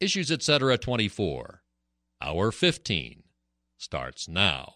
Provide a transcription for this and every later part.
Issues Etc. 24, Hour 15, starts now.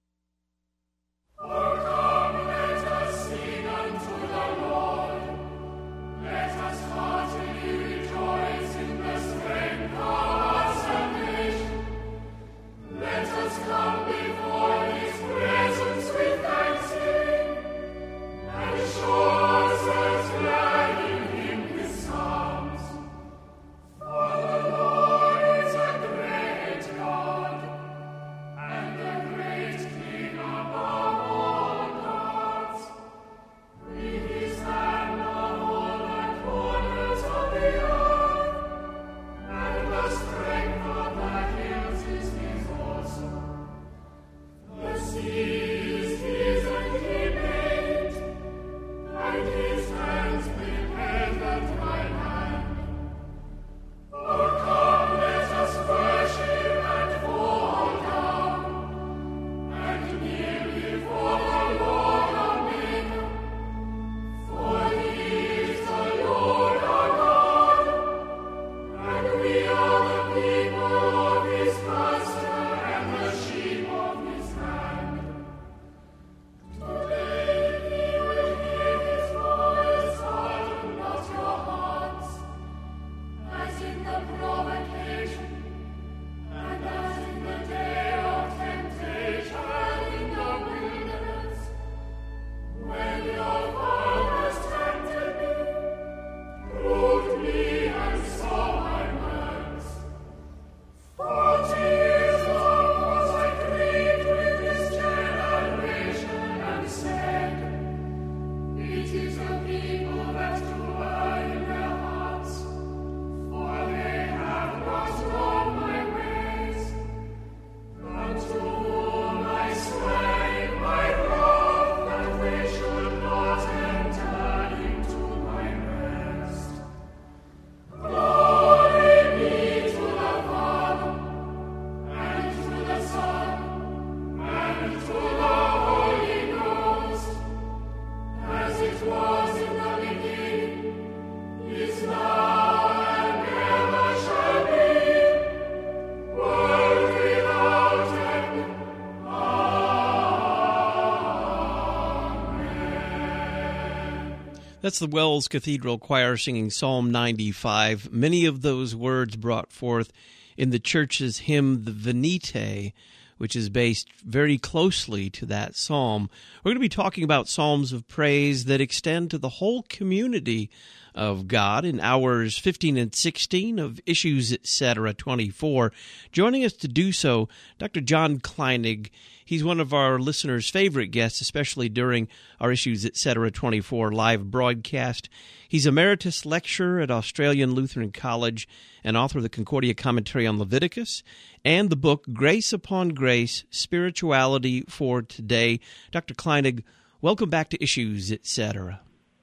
That's the Wells Cathedral Choir singing Psalm 95. Many of those words brought forth in the church's hymn, the Venite, which is based very closely to that psalm. We're going to be talking about psalms of praise that extend to the whole community of God in hours 15 and 16 of Issues Etc. 24. Joining us to do so, Dr. John Kleinig. He's one of our listeners' favorite guests, especially during our Issues Etc. 24 live broadcast. He's emeritus lecturer at Australian Lutheran College and author of the Concordia Commentary on Leviticus and the book Grace Upon Grace, Spirituality for Today. Dr. Kleinig, welcome back to Issues Etc.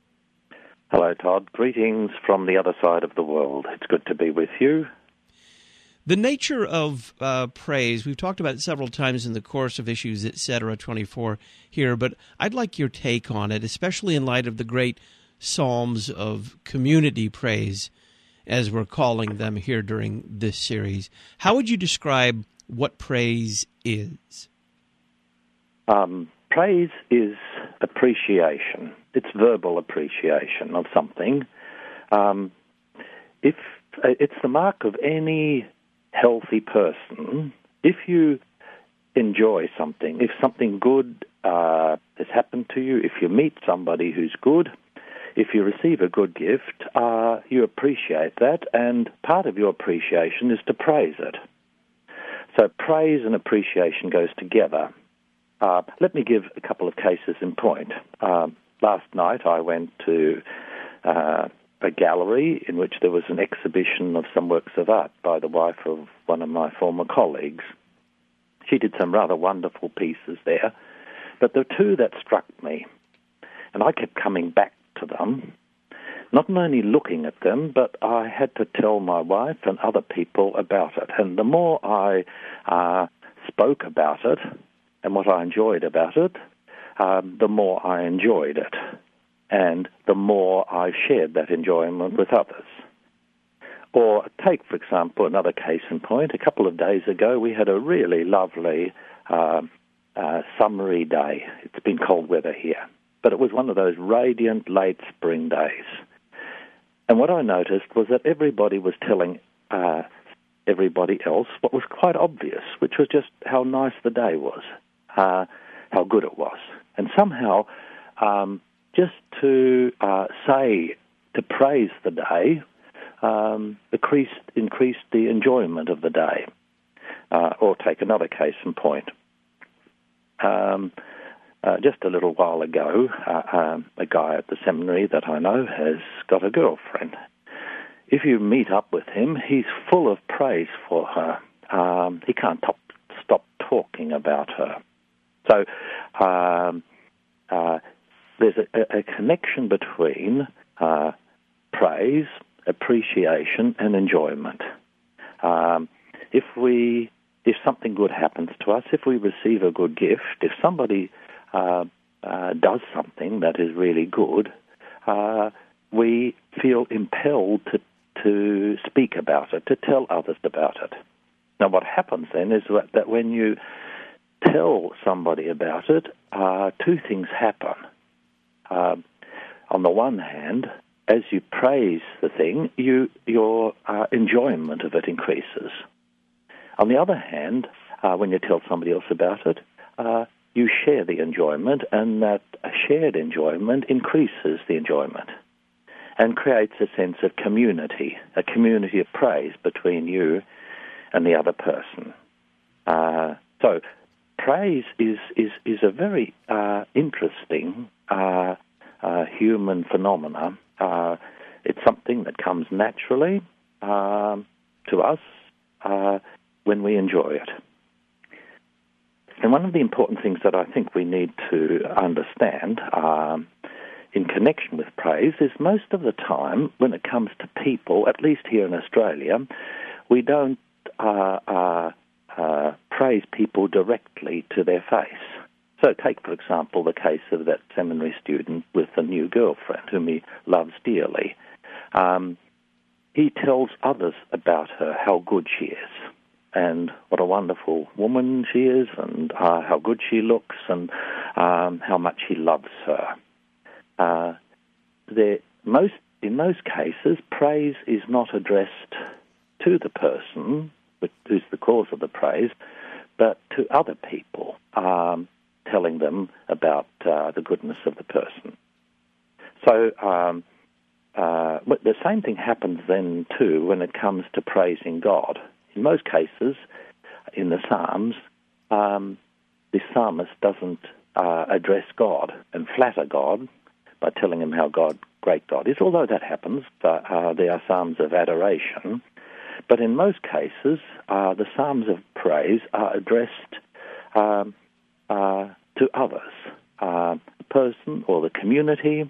Hello, Todd. Greetings from the other side of the world. It's good to be with you. The nature of praise, we've talked about it several times in the course of Issues Etc. 24 here, but I'd like your take on it, especially in light of the great psalms of community praise, as we're calling them here during this series. How would you describe what praise is? Praise is appreciation. It's verbal appreciation of something. If it's the mark of any healthy person, if you enjoy something, if something good has happened to you, if you meet somebody who's good, if you receive a good gift, you appreciate that, and part of your appreciation is to praise it. So praise and appreciation goes together. Let me give a couple of cases in point. Last night I went to a gallery in which there was an exhibition of some works of art by the wife of one of my former colleagues. She did some rather wonderful pieces there, but there were two that struck me, and I kept coming back to them, not only looking at them, but I had to tell my wife and other people about it. And the more I spoke about it and what I enjoyed about it, the more I enjoyed it, and the more I shared that enjoyment with others. Or take, for example, another case in point. A couple of days ago, we had a really lovely summery day. It's been cold weather here, but it was one of those radiant late spring days. And what I noticed was that everybody was telling everybody else what was quite obvious, which was just how nice the day was, how good it was. And somehow, just to praise the day, increased the enjoyment of the day. Or take another case in point. Just a little while ago, a guy at the seminary that I know has got a girlfriend. If you meet up with him, he's full of praise for her. He can't stop talking about her. So there's a connection between praise, appreciation, and enjoyment. If something good happens to us, if we receive a good gift, if somebody does something that is really good, we feel impelled to speak about it, to tell others about it. Now, what happens then is that when you tell somebody about it, two things happen. On the one hand, as you praise the thing, your enjoyment of it increases. On the other hand, when you tell somebody else about it, you share the enjoyment, and that shared enjoyment increases the enjoyment and creates a sense of community, a community of praise between you and the other person. So praise is a very interesting human phenomena. It's something that comes naturally to us when we enjoy it. And one of the important things that I think we need to understand in connection with praise is most of the time when it comes to people, at least here in Australia, we don't praise people directly to their face. So take, for example, the case of that seminary student with a new girlfriend whom he loves dearly. He tells others about her, how good she is, and what a wonderful woman she is, and how good she looks, and how much he loves her. In most cases, praise is not addressed to the person who's the cause of the praise, but to other people, telling them about the goodness of the person. So the same thing happens then, too, when it comes to praising God. In most cases, in the Psalms, the psalmist doesn't address God and flatter God by telling him how great God is, although that happens. There are psalms of adoration. But in most cases, the psalms of praise are addressed to others, the person or the community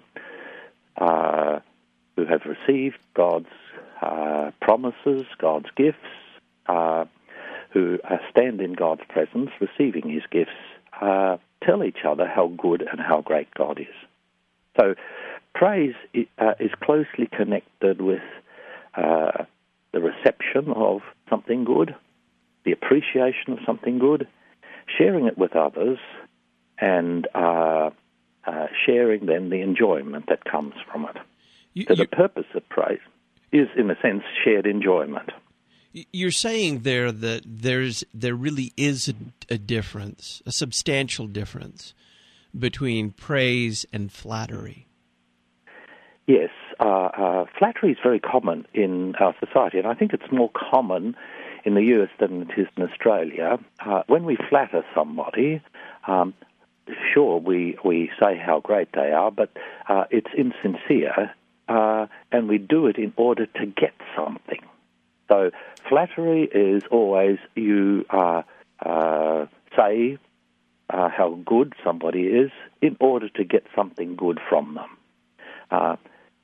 who have received God's promises, God's gifts, who stand in God's presence, receiving his gifts, tell each other how good and how great God is. So praise is closely connected with the reception of something good, the appreciation of something good, sharing it with others, and sharing then the enjoyment that comes from it. So the purpose of praise is, in a sense, shared enjoyment. You're saying there that there really is a difference, a substantial difference, between praise and flattery. Yes, flattery is very common in our society, and I think it's more common in the US than it is in Australia. When we flatter somebody, sure, we say how great they are, but it's insincere, and we do it in order to get something. So flattery is always you say how good somebody is in order to get something good from them.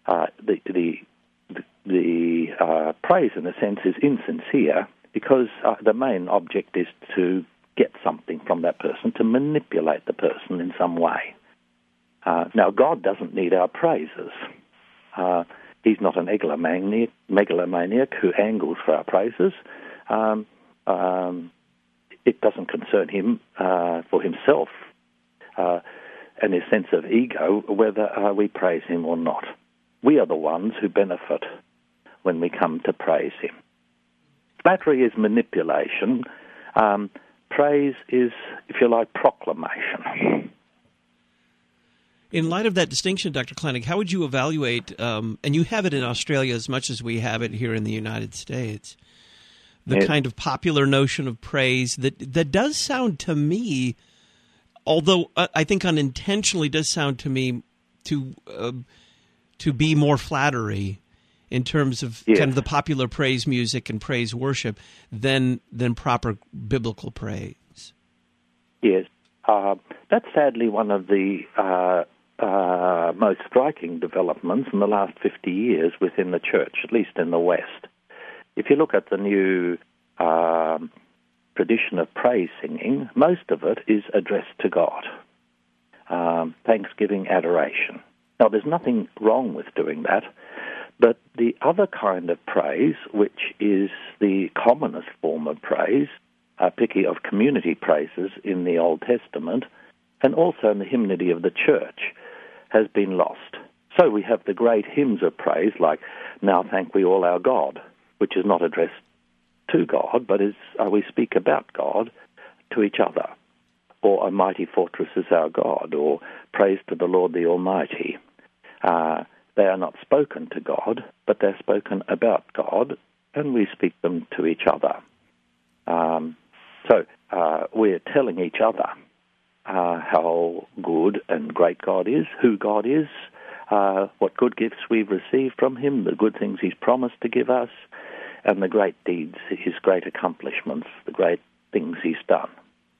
The praise, in a sense, is insincere because the main object is to get something from that person, to manipulate the person in some way. Now, God doesn't need our praises. He's not an megalomaniac who angles for our praises. It doesn't concern him for himself and his sense of ego whether we praise him or not. We are the ones who benefit when we come to praise him. Flattery is manipulation. Praise is, if you like, proclamation. In light of that distinction, Dr. Kleinig, how would you evaluate, and you have it in Australia as much as we have it here in the United States, the kind of popular notion of praise that does sound to me, although I think unintentionally does sound to me to be more flattery in terms of kind of the popular praise music and praise worship than proper biblical praise. Yes. That's sadly one of the most striking developments in the last 50 years within the church, at least in the West. If you look at the new tradition of praise singing, most of it is addressed to God. Thanksgiving, adoration. Now, there's nothing wrong with doing that, but the other kind of praise, which is the commonest form of praise, particularly of community praises in the Old Testament, and also in the hymnody of the church, has been lost. So we have the great hymns of praise, like Now Thank We All Our God, which is not addressed to God, but is we speak about God to each other, or A Mighty Fortress is Our God, or Praise to the Lord the Almighty. They are not spoken to God, but they're spoken about God, and we speak them to each other. So we're telling each other how good and great God is, who God is, what good gifts we've received from him, the good things he's promised to give us, and the great deeds, his great accomplishments, the great things he's done.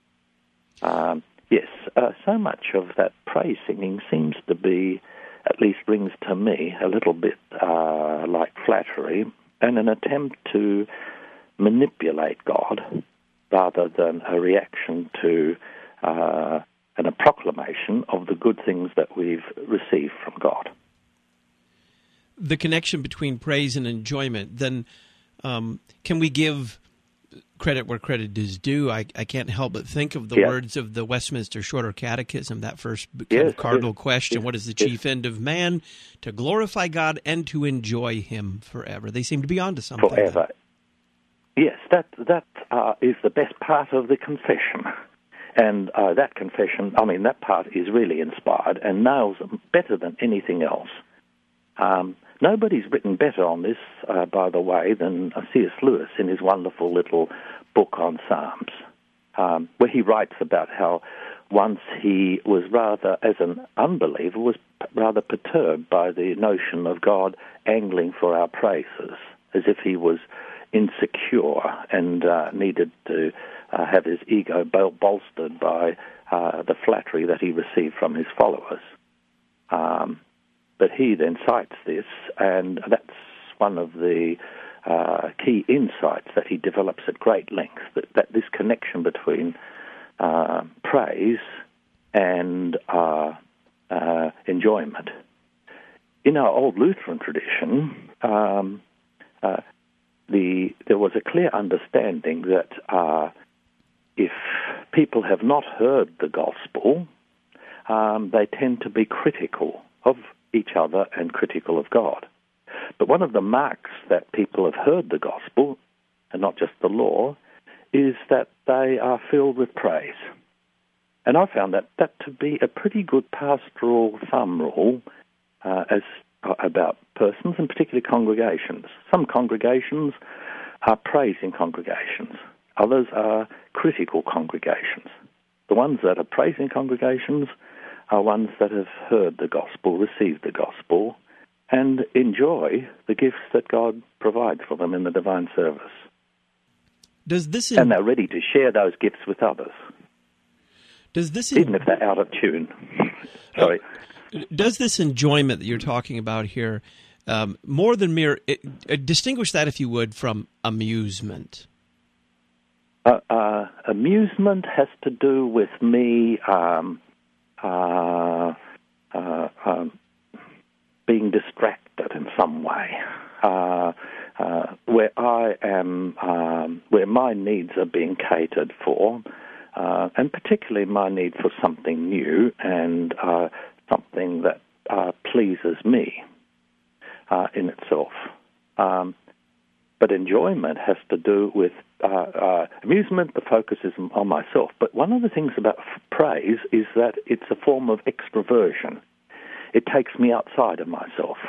So much of that praise singing seems to be, at least rings to me, a little bit like flattery and an attempt to manipulate God rather than a reaction to and a proclamation of the good things that we've received from God. The connection between praise and enjoyment, then can we give credit where credit is due? I can't help but think of the words of the Westminster Shorter Catechism, that first kind of cardinal question, what is the chief end of man? To glorify God and to enjoy him forever. They seem to be onto something. Forever. Yes, that is the best part of the confession. And that confession, that part is really inspired and nails them better than anything else. Nobody's written better on this, by the way, than C.S. Lewis in his wonderful little book on Psalms, where he writes about how once he was rather, as an unbeliever, was rather perturbed by the notion of God angling for our praises, as if he was insecure and needed to have his ego bolstered by the flattery that he received from his followers. But he then cites this, and that's one of the key insights that he develops at great length, that this connection between praise and enjoyment. In our old Lutheran tradition, there was a clear understanding that if people have not heard the gospel, they tend to be critical of each other and critical of God. But one of the marks that people have heard the gospel, and not just the law, is that they are filled with praise. And I found that to be a pretty good pastoral thumb rule about persons, and particularly congregations. Some congregations are praising congregations. Others are critical congregations. The ones that are praising congregations are ones that have heard the gospel, received the gospel, and enjoy the gifts that God provides for them in the divine service. And they're ready to share those gifts with others. Even if they're out of tune. Sorry. Does this enjoyment that you're talking about here, more than mere, distinguish that, if you would, from amusement? Amusement has to do with me being distracted in some way, where I am, where my needs are being catered for, and particularly my need for something new and something that pleases me in itself. But enjoyment has to do with amusement. The focus is on myself. But one of the things about praise is that it's a form of extroversion. It takes me outside of myself.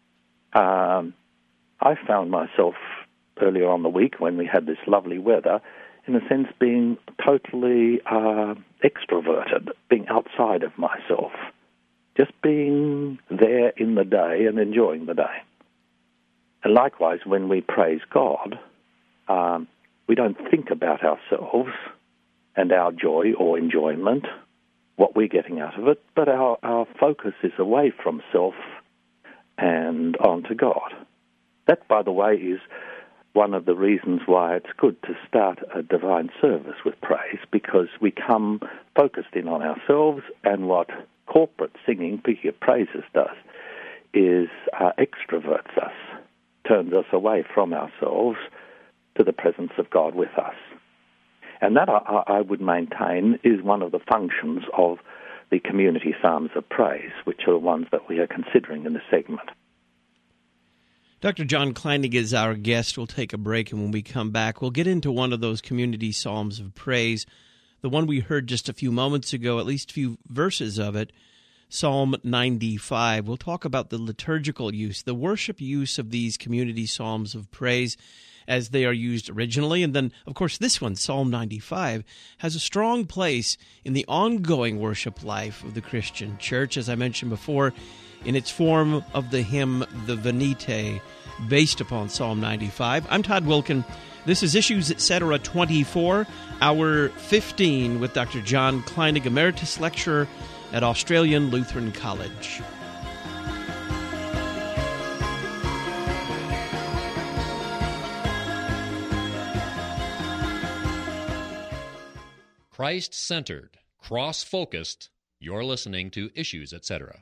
I found myself earlier on the week when we had this lovely weather, in a sense, being totally extroverted, being outside of myself, just being there in the day and enjoying the day. And likewise, when we praise God, we don't think about ourselves and our joy or enjoyment, what we're getting out of it, but our focus is away from self and onto God. That, by the way, is one of the reasons why it's good to start a divine service with praise, because we come focused in on ourselves, and what corporate singing, particularly praises, does is extroverts us, turns us away from ourselves to the presence of God with us. And that, I would maintain, is one of the functions of the community psalms of praise, which are the ones that we are considering in this segment. Dr. John Kleinig is our guest. We'll take a break, and when we come back, we'll get into one of those community psalms of praise, the one we heard just a few moments ago, at least a few verses of it, Psalm 95. We'll talk about the liturgical use, the worship use of these community psalms of praise as they are used originally. And then, of course, this one, Psalm 95, has a strong place in the ongoing worship life of the Christian church, as I mentioned before, in its form of the hymn, the Venite, based upon Psalm 95. I'm Todd Wilkin. This is Issues Etc. 24, Hour 15, with Dr. John Kleinig, Emeritus Lecturer at Australian Lutheran College. Christ-centered, cross-focused, you're listening to Issues Etc.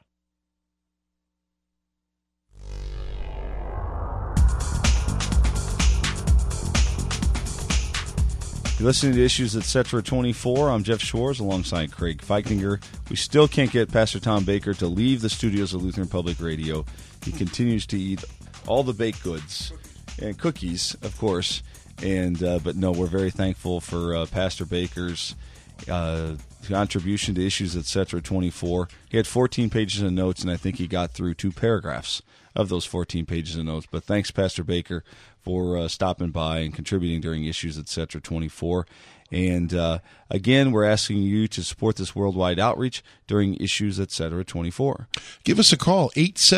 You're listening to Issues Etc. 24. I'm Jeff Schwartz alongside Craig Feichtinger. We still can't get Pastor Tom Baker to leave the studios of Lutheran Public Radio. He continues to eat all the baked goods and cookies, of course. But no, we're very thankful for Pastor Baker's contribution to Issues Etc. 24. He had 14 pages of notes, and I think he got through 2 paragraphs of those 14 pages of notes. But thanks, Pastor Baker, for stopping by and contributing during Issues Etc. 24. And again, we're asking you to support this worldwide outreach during Issues Etc. 24. Give us a call,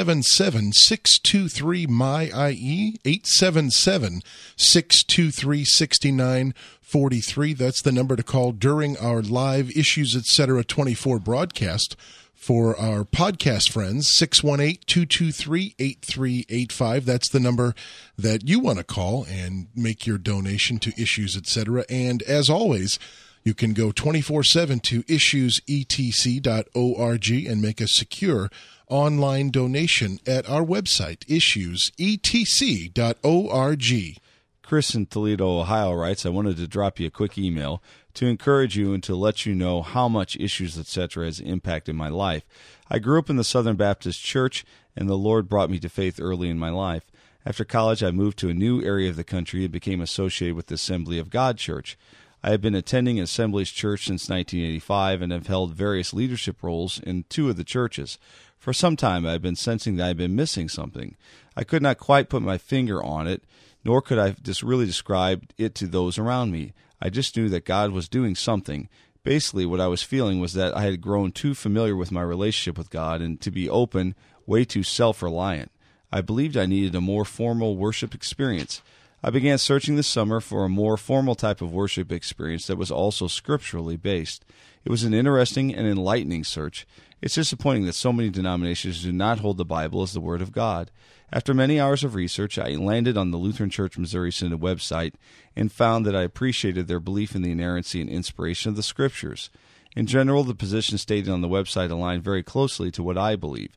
877-623-MY-IE, 877-623-6943. That's the number to call during our live Issues Etc. 24 broadcast. For our podcast friends, 618-223-8385. That's the number that you want to call and make your donation to Issues, etc. And as always, you can go 24/7 to issuesetc.org and make a secure online donation at our website, issuesetc.org. Chris in Toledo, Ohio writes, I wanted to drop you a quick email to encourage you and to let you know how much Issues, etc. has impacted my life. I grew up in the Southern Baptist Church, and the Lord brought me to faith early in my life. After college, I moved to a new area of the country and became associated with the Assembly of God Church. I have been attending Assembly's Church since 1985 and have held various leadership roles in 2 of the churches. For some time, I have been sensing that I have been missing something. I could not quite put my finger on it, nor could I just really describe it to those around me. I just knew that God was doing something. Basically, what I was feeling was that I had grown too familiar with my relationship with God and, to be open, way too self-reliant. I believed I needed a more formal worship experience. I began searching this summer for a more formal type of worship experience that was also scripturally based. It was an interesting and enlightening search. It's disappointing that so many denominations do not hold the Bible as the Word of God. After many hours of research, I landed on the Lutheran Church Missouri Synod website and found that I appreciated their belief in the inerrancy and inspiration of the Scriptures. In general, the positions stated on the website align very closely to what I believe.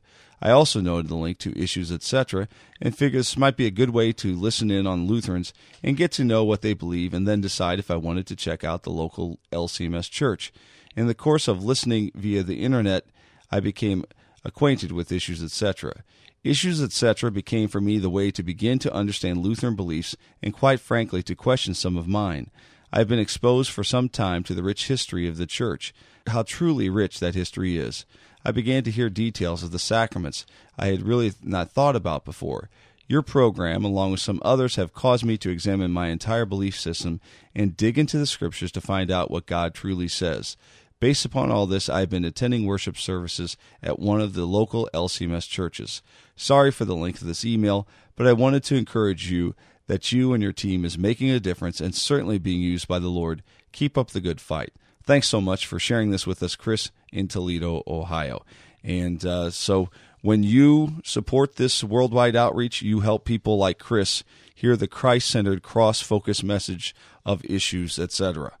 I also noted the link to Issues, etc., and figured this might be a good way to listen in on Lutherans and get to know what they believe and then decide if I wanted to check out the local LCMS church. In the course of listening via the internet, I became acquainted with Issues, etc. Issues, etc. became for me the way to begin to understand Lutheran beliefs and, quite frankly, to question some of mine. I have been exposed for some time to the rich history of the Church, how truly rich that history is. I began to hear details of the sacraments I had really not thought about before. Your program, along with some others, have caused me to examine my entire belief system and dig into the Scriptures to find out what God truly says. Based upon all this, I have been attending worship services at one of the local LCMS churches. Sorry for the length of this email, but I wanted to encourage you that you and your team is making a difference and certainly being used by the Lord. Keep up the good fight. Thanks so much for sharing this with us, Chris, in Toledo, Ohio. And so when you support this worldwide outreach, you help people like Chris hear the Christ-centered, cross-focused message of Issues, etc.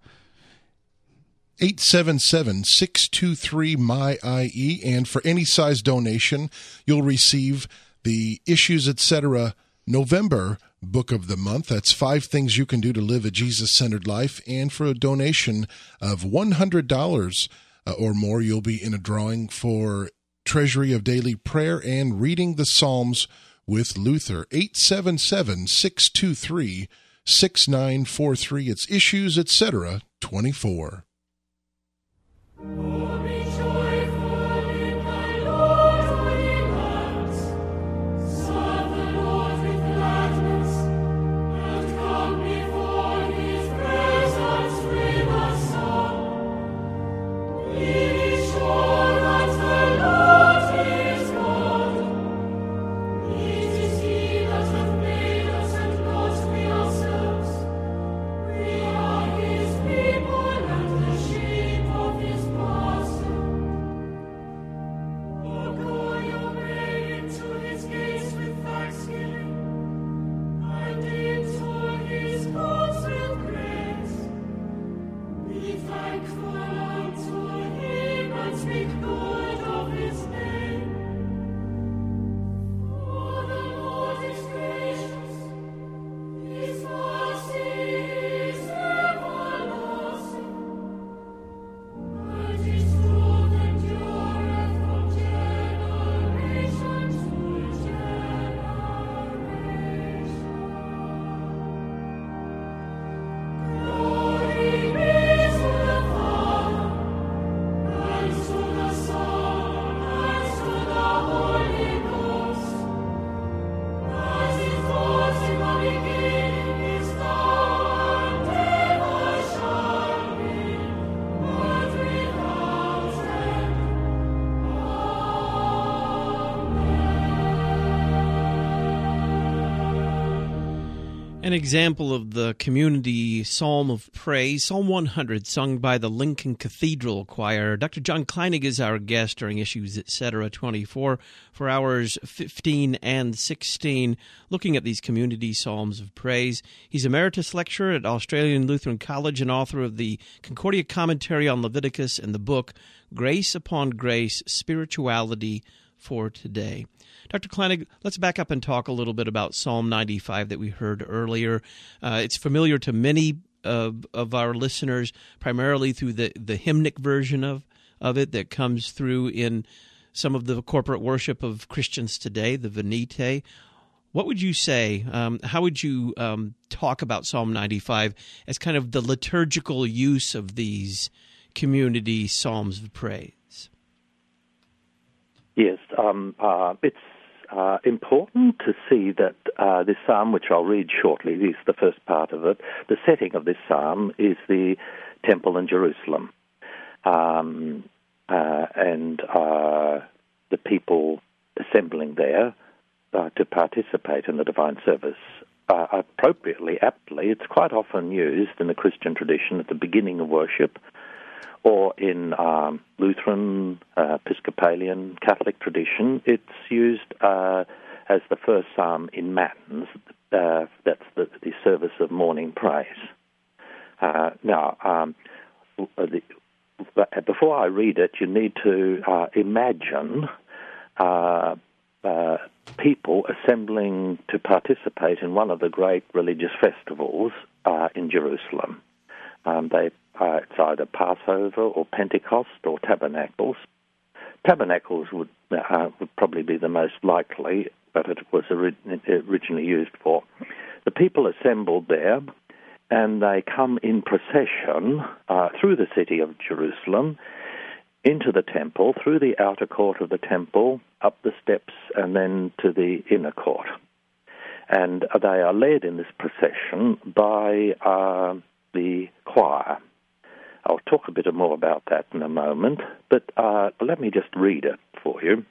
877-623-MY-IE, and for any size donation, you'll receive the Issues, etc. November Book of the Month. That's 5 things you can do to live a Jesus-centered life. And for a donation of $100 or more, you'll be in a drawing for Treasury of Daily Prayer and Reading the Psalms with Luther. 877-623-6943. It's Issues, etc. 24. An example of the community psalm of praise, Psalm 100, sung by the Lincoln Cathedral Choir. Dr. John Kleinig is our guest during Issues, etc. 24 for hours 15 and 16, looking at these community psalms of praise. He's emeritus lecturer at Australian Lutheran College and author of the Concordia Commentary on Leviticus and the book Grace Upon Grace, Spirituality for Today. Dr. Kleinig, let's back up and talk a little bit about Psalm 95 that we heard earlier. It's familiar to many of our listeners, primarily through the hymnic version of it that comes through in some of the corporate worship of Christians today, the Venite. What would you say, how would you talk about Psalm 95 as kind of the liturgical use of these community psalms of praise? Yes, it's important to see that this psalm, which I'll read shortly, is the first part of it. The setting of this psalm is the temple in Jerusalem, and the people assembling there to participate in the divine service. Appropriately, aptly, it's quite often used in the Christian tradition at the beginning of worship, or in Lutheran, Episcopalian, Catholic tradition, it's used as the first psalm in Matins. That's the service of morning praise. Before I read it, you need to imagine people assembling to participate in one of the great religious festivals in Jerusalem. It's either Passover or Pentecost or Tabernacles. Tabernacles would probably be the most likely, but it was originally used for. The people assembled there, and they come in procession through the city of Jerusalem, into the temple, through the outer court of the temple, up the steps, and then to the inner court. And they are led in this procession by the choir. I'll talk a bit more about that in a moment, but let me just read it for you.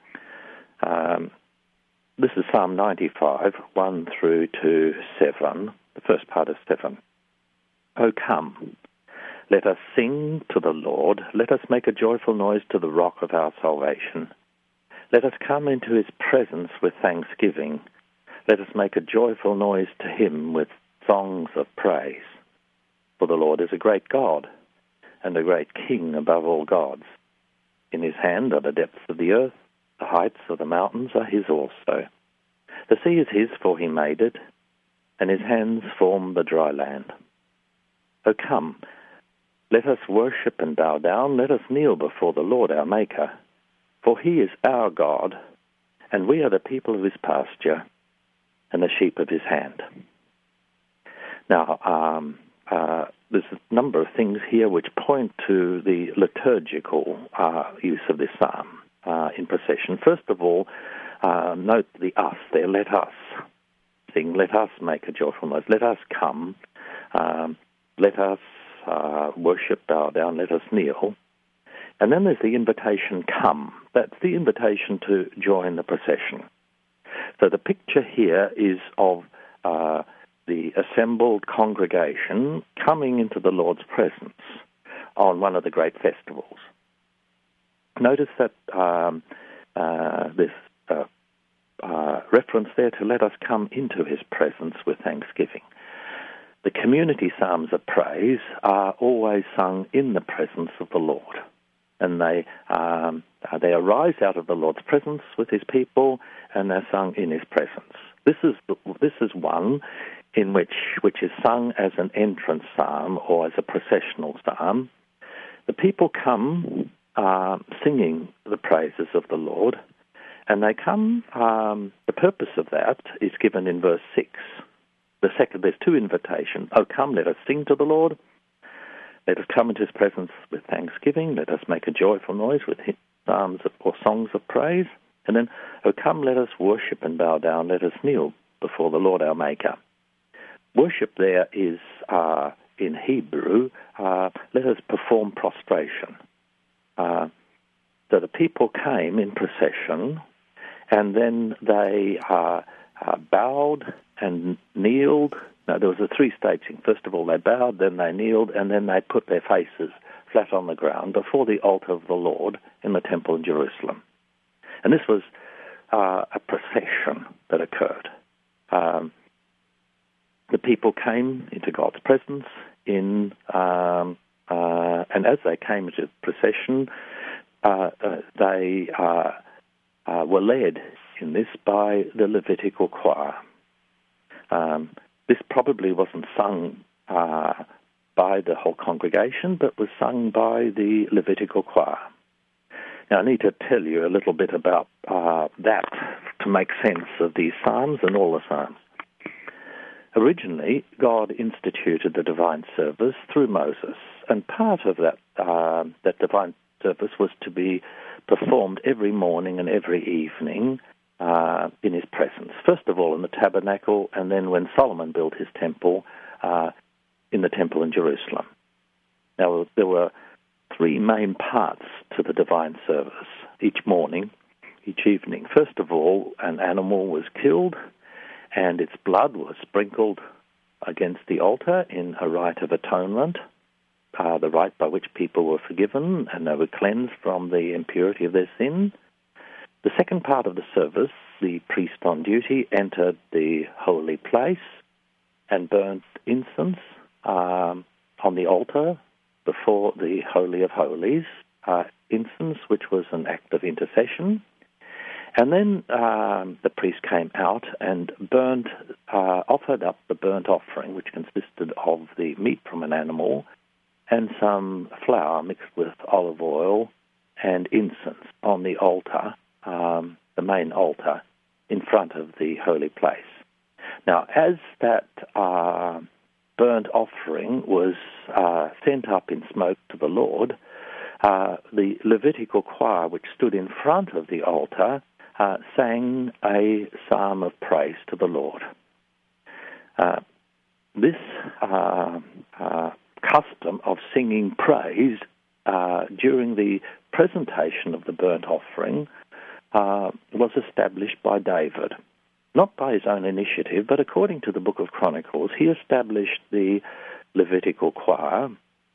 This is Psalm 95, 1 through to 7, the first part of 7. O come, let us sing to the Lord. Let us make a joyful noise to the rock of our salvation. Let us come into his presence with thanksgiving. Let us make a joyful noise to him with songs of praise. For the Lord is a great God, and a great King above all gods. In his hand are the depths of the earth, the heights of the mountains are his also. The sea is his, for he made it, and his hands form the dry land. O come, let us worship and bow down, let us kneel before the Lord our Maker. For he is our God, and we are the people of his pasture, and the sheep of his hand. Now, there's a number of things here which point to the liturgical use of this psalm in procession. First of all, note the us there. Let us sing. Let us make a joyful noise. Let us come. Let us worship, bow down. Let us kneel. And then there's the invitation, come. That's the invitation to join the procession. So the picture here is of the assembled congregation coming into the Lord's presence on one of the great festivals. Notice that this reference there to let us come into his presence with thanksgiving. The community psalms of praise are always sung in the presence of the Lord, and they arise out of the Lord's presence with his people, and they're sung in his presence. This is one in which is sung as an entrance psalm or as a processional psalm. The people come singing the praises of the Lord, and they come. The purpose of that is given in verse 6. There's two invitations. Oh, come, let us sing to the Lord. Let us come into his presence with thanksgiving. Let us make a joyful noise with psalms or songs of praise. And then, oh, come, let us worship and bow down. Let us kneel before the Lord our Maker. Worship there is, in Hebrew, let us perform prostration. So the people came in procession, and then they bowed and kneeled. Now, there was a three-staging. First of all, they bowed, then they kneeled, and then they put their faces flat on the ground before the altar of the Lord in the temple in Jerusalem. And this was a procession that occurred. The people came into God's presence and as they came into procession, they were led in this by the Levitical choir. This probably wasn't sung by the whole congregation, but was sung by the Levitical choir. Now, I need to tell you a little bit about that to make sense of these psalms and all the psalms. Originally, God instituted the divine service through Moses, and part of that divine service was to be performed every morning and every evening in his presence. First of all in the tabernacle, and then when Solomon built his temple, in the temple in Jerusalem. Now, there were three main parts to the divine service each morning, each evening. First of all, an animal was killed, and its blood was sprinkled against the altar in a rite of atonement, the rite by which people were forgiven and they were cleansed from the impurity of their sin. The second part of the service, the priest on duty entered the holy place and burnt incense on the altar before the Holy of Holies, incense which was an act of intercession. And then the priest came out and offered up the burnt offering, which consisted of the meat from an animal and some flour mixed with olive oil and incense on the altar, the main altar, in front of the holy place. Now, as that burnt offering was sent up in smoke to the Lord, the Levitical choir, which stood in front of the altar, sang a psalm of praise to the Lord. This custom of singing praise during the presentation of the burnt offering was established by David. Not by his own initiative, but according to the Book of Chronicles, he established the Levitical choir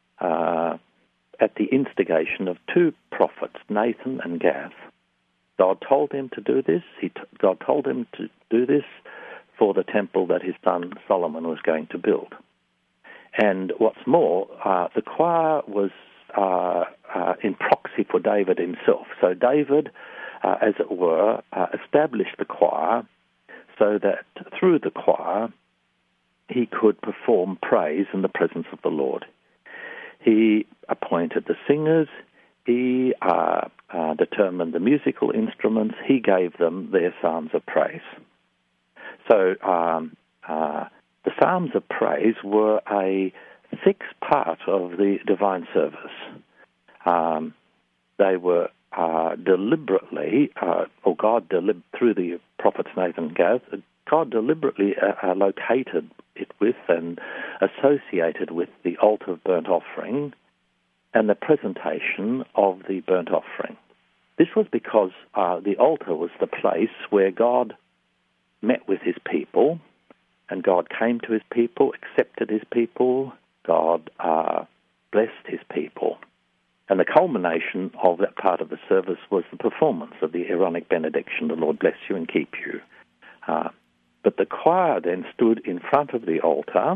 at the instigation of two prophets, Nathan and Gath. God told him to do this. God told him to do this for the temple that his son Solomon was going to build. And what's more, the choir was in proxy for David himself. So David, as it were, established the choir so that through the choir he could perform praise in the presence of the Lord. He appointed the singers, he determined the musical instruments, he gave them their psalms of praise. So the psalms of praise were a fixed part of the divine service. They were deliberately, or God through the prophets Nathan and Gath, God deliberately located it with and associated with the altar of burnt offering and the presentation of the burnt offering. This was because the altar was the place where God met with his people, and God came to his people, accepted his people, God blessed his people. And the culmination of that part of the service was the performance of the Aaronic benediction, the Lord bless you and keep you. But the choir then stood in front of the altar.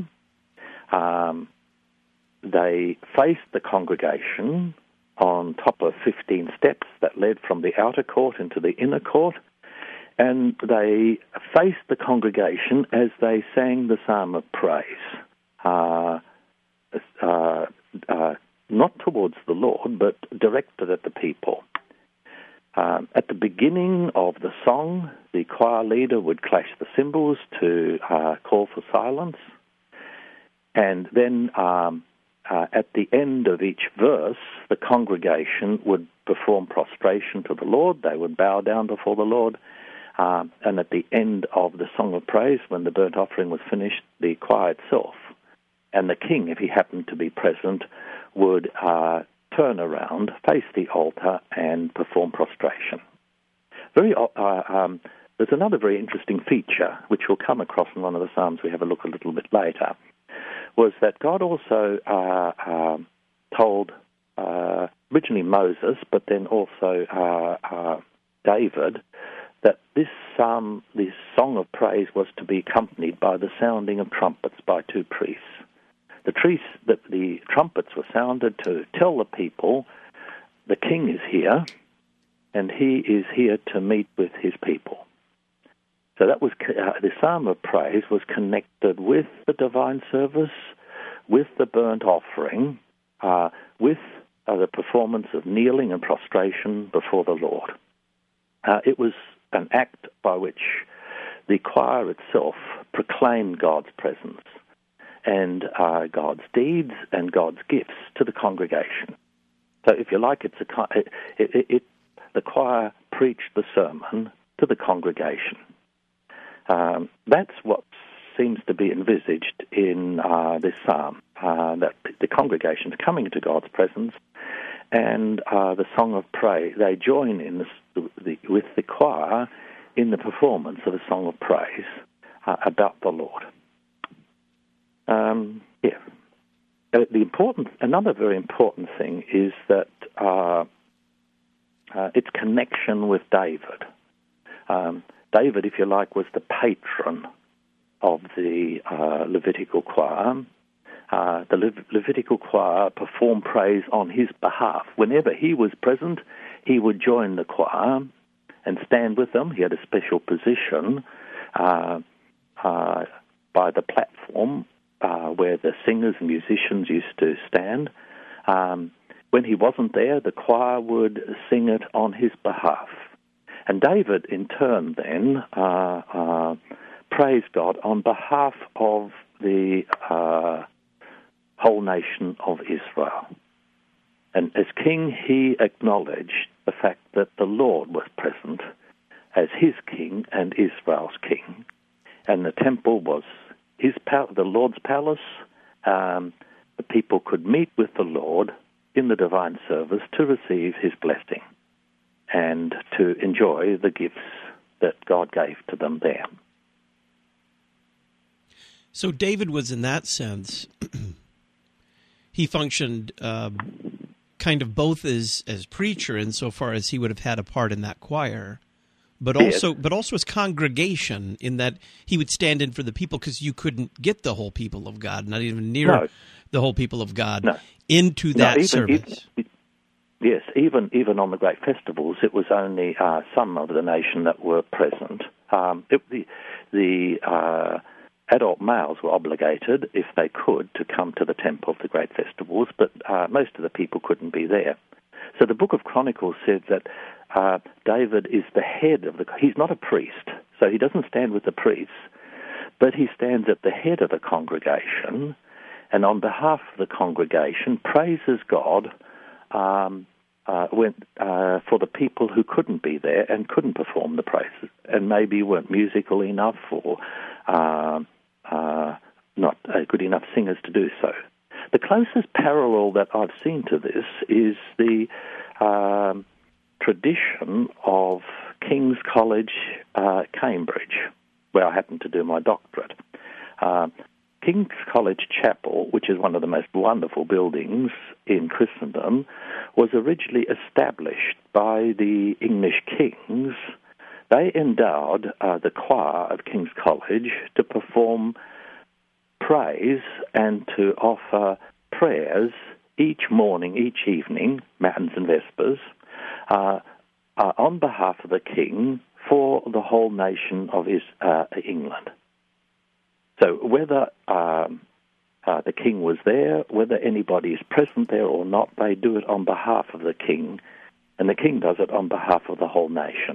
They faced the congregation on top of 15 steps that led from the outer court into the inner court, and they faced the congregation as they sang the psalm of praise. Not towards the Lord, but directed at the people. At the beginning of the song, the choir leader would clash the cymbals to call for silence. And then at the end of each verse, the congregation would perform prostration to the Lord. They would bow down before the Lord. And at the end of the song of praise, when the burnt offering was finished, the choir itself and the king, if he happened to be present, would turn around, face the altar, and perform prostration. There's another very interesting feature, which we'll come across in one of the Psalms we have a look a little bit later, was that God also told originally Moses, but then also David, that this song of praise was to be accompanied by the sounding of trumpets by two priests. The trumpets were sounded to tell the people the king is here, and he is here to meet with his people. So that was the psalm of praise was connected with the divine service, with the burnt offering, with the performance of kneeling and prostration before the Lord. It was an act by which the choir itself proclaimed God's presence and God's deeds and God's gifts to the congregation. So, if you like, the choir preached the sermon to the congregation. That's what seems to be envisaged in this psalm, that the congregation is coming to God's presence, and the song of praise, they join in with the choir in the performance of a song of praise about the Lord. Another very important thing is that its connection with David. David, if you like, was the patron of the Levitical choir. The Levitical choir performed praise on his behalf. Whenever he was present, he would join the choir and stand with them. He had a special position by the platform where the singers and musicians used to stand. When he wasn't there, the choir would sing it on his behalf. And David, in turn, then, praised God on behalf of the whole nation of Israel. And as king, he acknowledged the fact that the Lord was present as his king and Israel's king. And the temple was the Lord's palace. The people could meet with the Lord in the divine service to receive his blessing and to enjoy the gifts that God gave to them there. So David was, in that sense, he functioned kind of both as preacher insofar as he would have had a part in that choir, but also as congregation, in that he would stand in for the people, because you couldn't get the whole people of God, not even near the whole people of God, into that service. Yes, even on the great festivals, it was only some of the nation that were present. The adult males were obligated, if they could, to come to the temple of the great festivals, but most of the people couldn't be there. So the Book of Chronicles said that David is the head of he's not a priest, so he doesn't stand with the priests, but he stands at the head of the congregation, and on behalf of the congregation praises God for the people who couldn't be there and couldn't perform the praises, and maybe weren't musical enough or not good enough singers to do so. The closest parallel that I've seen to this is the tradition of King's College, Cambridge, where I happened to do my doctorate. King's College Chapel, which is one of the most wonderful buildings in Christendom, was originally established by the English kings. They endowed the choir of King's College to perform praise and to offer prayers each morning, each evening, matins and vespers, on behalf of the king for the whole nation of England. So whether the king was there, whether anybody is present there or not, they do it on behalf of the king, and the king does it on behalf of the whole nation.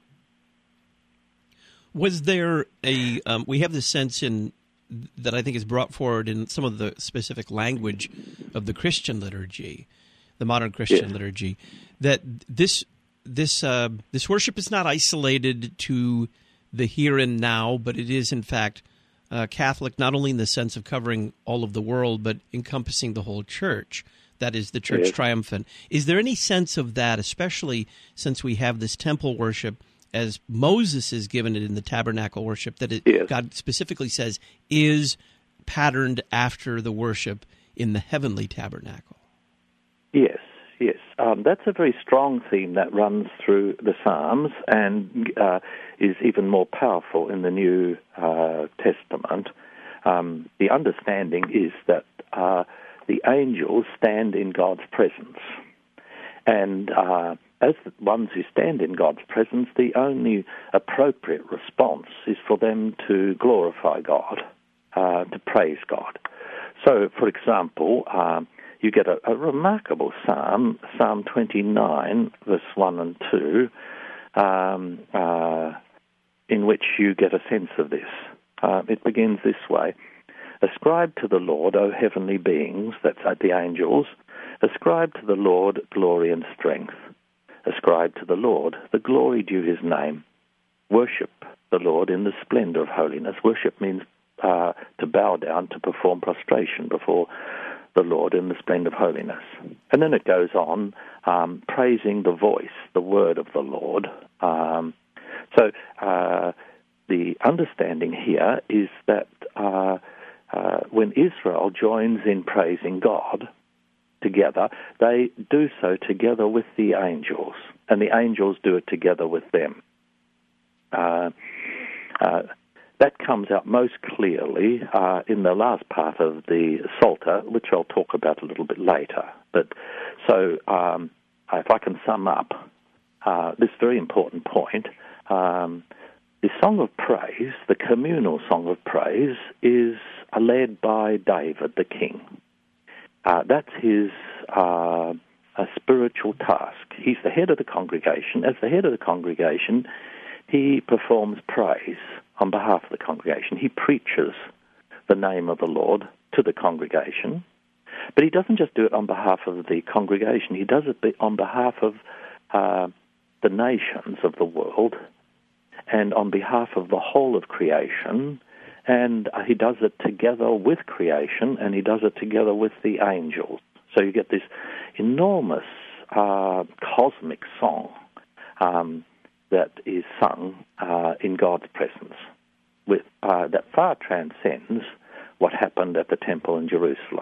Was there we have this sense that I think is brought forward in some of the specific language of the Christian liturgy, the modern Christian liturgy, that this worship is not isolated to the here and now, but it is in fact Catholic, not only in the sense of covering all of the world, but encompassing the whole church. That is the church triumphant. Is there any sense of that, especially since we have this temple worship, as Moses is given it in the tabernacle worship, that God specifically says is patterned after the worship in the heavenly tabernacle? Yes. That's a very strong theme that runs through the Psalms and is even more powerful in the New Testament. The understanding is that the angels stand in God's presence. And as the ones who stand in God's presence, the only appropriate response is for them to glorify God, to praise God. So, for example, you get a remarkable psalm, Psalm 29, verse 1 and 2, in which you get a sense of this. It begins this way: "Ascribe to the Lord, O heavenly beings," that's the angels, "ascribe to the Lord glory and strength. Ascribe to the Lord the glory due his name. Worship the Lord in the splendor of holiness." Worship means to bow down, to perform prostration before the Lord in the splendor of holiness. And then it goes on, praising the voice, the word of the Lord. So the understanding here is that when Israel joins in praising God together, they do so together with the angels, and the angels do it together with them. That comes out most clearly in the last part of the Psalter, which I'll talk about a little bit later. But so, if I can sum up, this very important point. The Song of Praise, the communal Song of Praise, is led by David the king. That's his a spiritual task. He's the head of the congregation. As the head of the congregation, he performs praise on behalf of the congregation. He preaches the name of the Lord to the congregation. But he doesn't just do it on behalf of the congregation. He does it on behalf of the nations of the world and on behalf of the whole of creation. And he does it together with creation, and he does it together with the angels. So you get this enormous cosmic song that is sung in God's presence, that far transcends what happened at the temple in Jerusalem.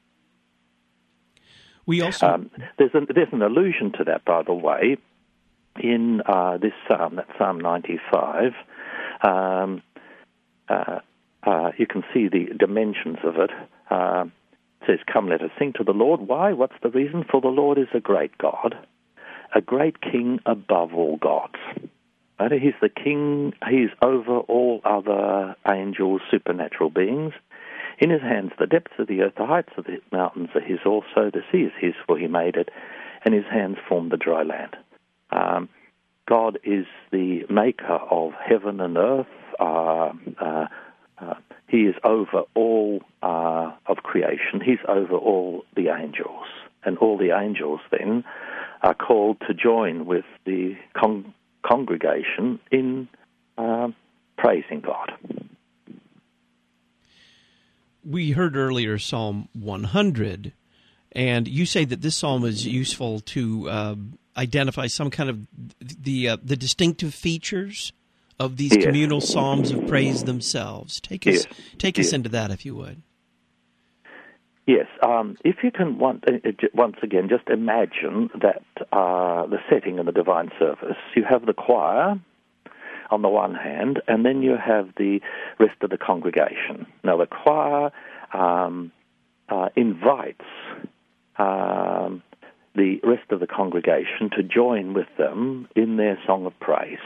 We also there's an allusion to that, by the way, in this psalm, that's Psalm 95. You can see the dimensions of it. It says, "Come, let us sing to the Lord." Why? What's the reason? For the Lord is a great God, a great King above all gods. Right? He's the King. He's over all other angels, supernatural beings. In his hands the depths of the earth, the heights of the mountains are his also. The sea is his, for he made it, and his hands formed the dry land. God is the maker of heaven and earth. He is over all of creation. He's over all the angels. And all the angels then are called to join with the congregation in praising God. We heard earlier Psalm 100, and you say that this psalm is useful to identify some kind of the distinctive features of these communal psalms of praise themselves. Take us into that, if you would. Yes. If you can, once again, just imagine that the setting in the divine service. You have the choir on the one hand, and then you have the rest of the congregation. Now, the choir invites the rest of the congregation to join with them in their song of praise.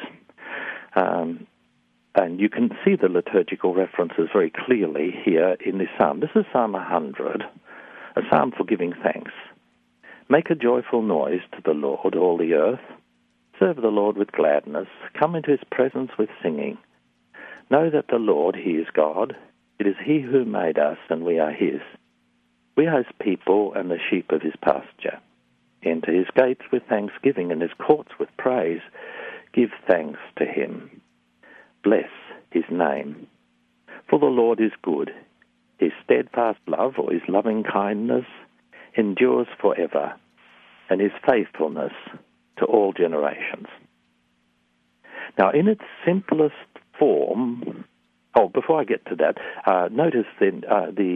And you can see the liturgical references very clearly here in this psalm. This is Psalm 100, a psalm for giving thanks. Make a joyful noise to the Lord, all the earth. Serve the Lord with gladness. Come into his presence with singing. Know that the Lord, he is God. It is he who made us, and we are his. We are his people and the sheep of his pasture. Enter his gates with thanksgiving and his courts with praise. Give thanks to him. Bless his name. For the Lord is good. His steadfast love, or his loving kindness, endures forever, and his faithfulness to all generations. Now, in its simplest form, before I get to that, notice then the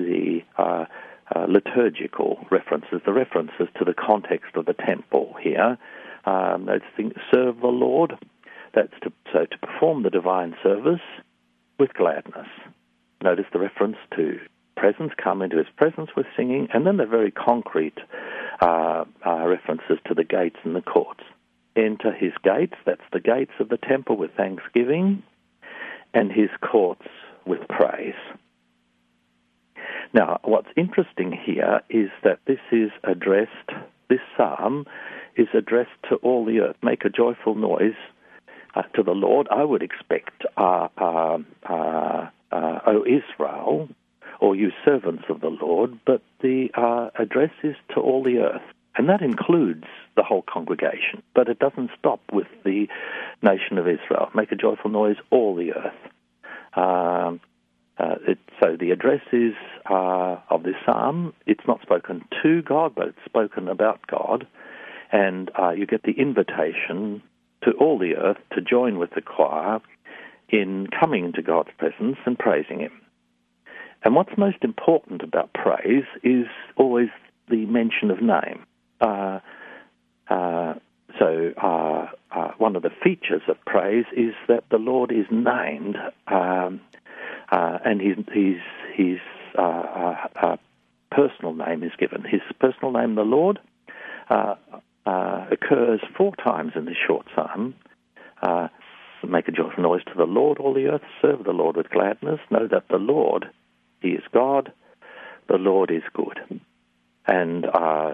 liturgical references, the references to the context of the temple here. Serve the Lord. That's to perform the divine service with gladness. Notice the reference to presence, come into his presence with singing, and then the very concrete references to the gates and the courts. Enter his gates, that's the gates of the temple, with thanksgiving, and his courts with praise. Now, what's interesting here is that this psalm is addressed to all the earth. Make a joyful noise to the Lord. I would expect, O Israel, or you servants of the Lord, but the address is to all the earth. And that includes the whole congregation, but it doesn't stop with the nation of Israel. Make a joyful noise, all the earth. So the address is of this psalm. It's not spoken to God, but it's spoken about God. And you get the invitation to all the earth to join with the choir in coming into God's presence and praising him. And what's most important about praise is always the mention of name. One of the features of praise is that the Lord is named, and his personal name is given. His personal name, the Lord, occurs 4 times in this short psalm. Make a joyful noise to the Lord, all the earth. Serve the Lord with gladness. Know that the Lord, He is God. The Lord is good. And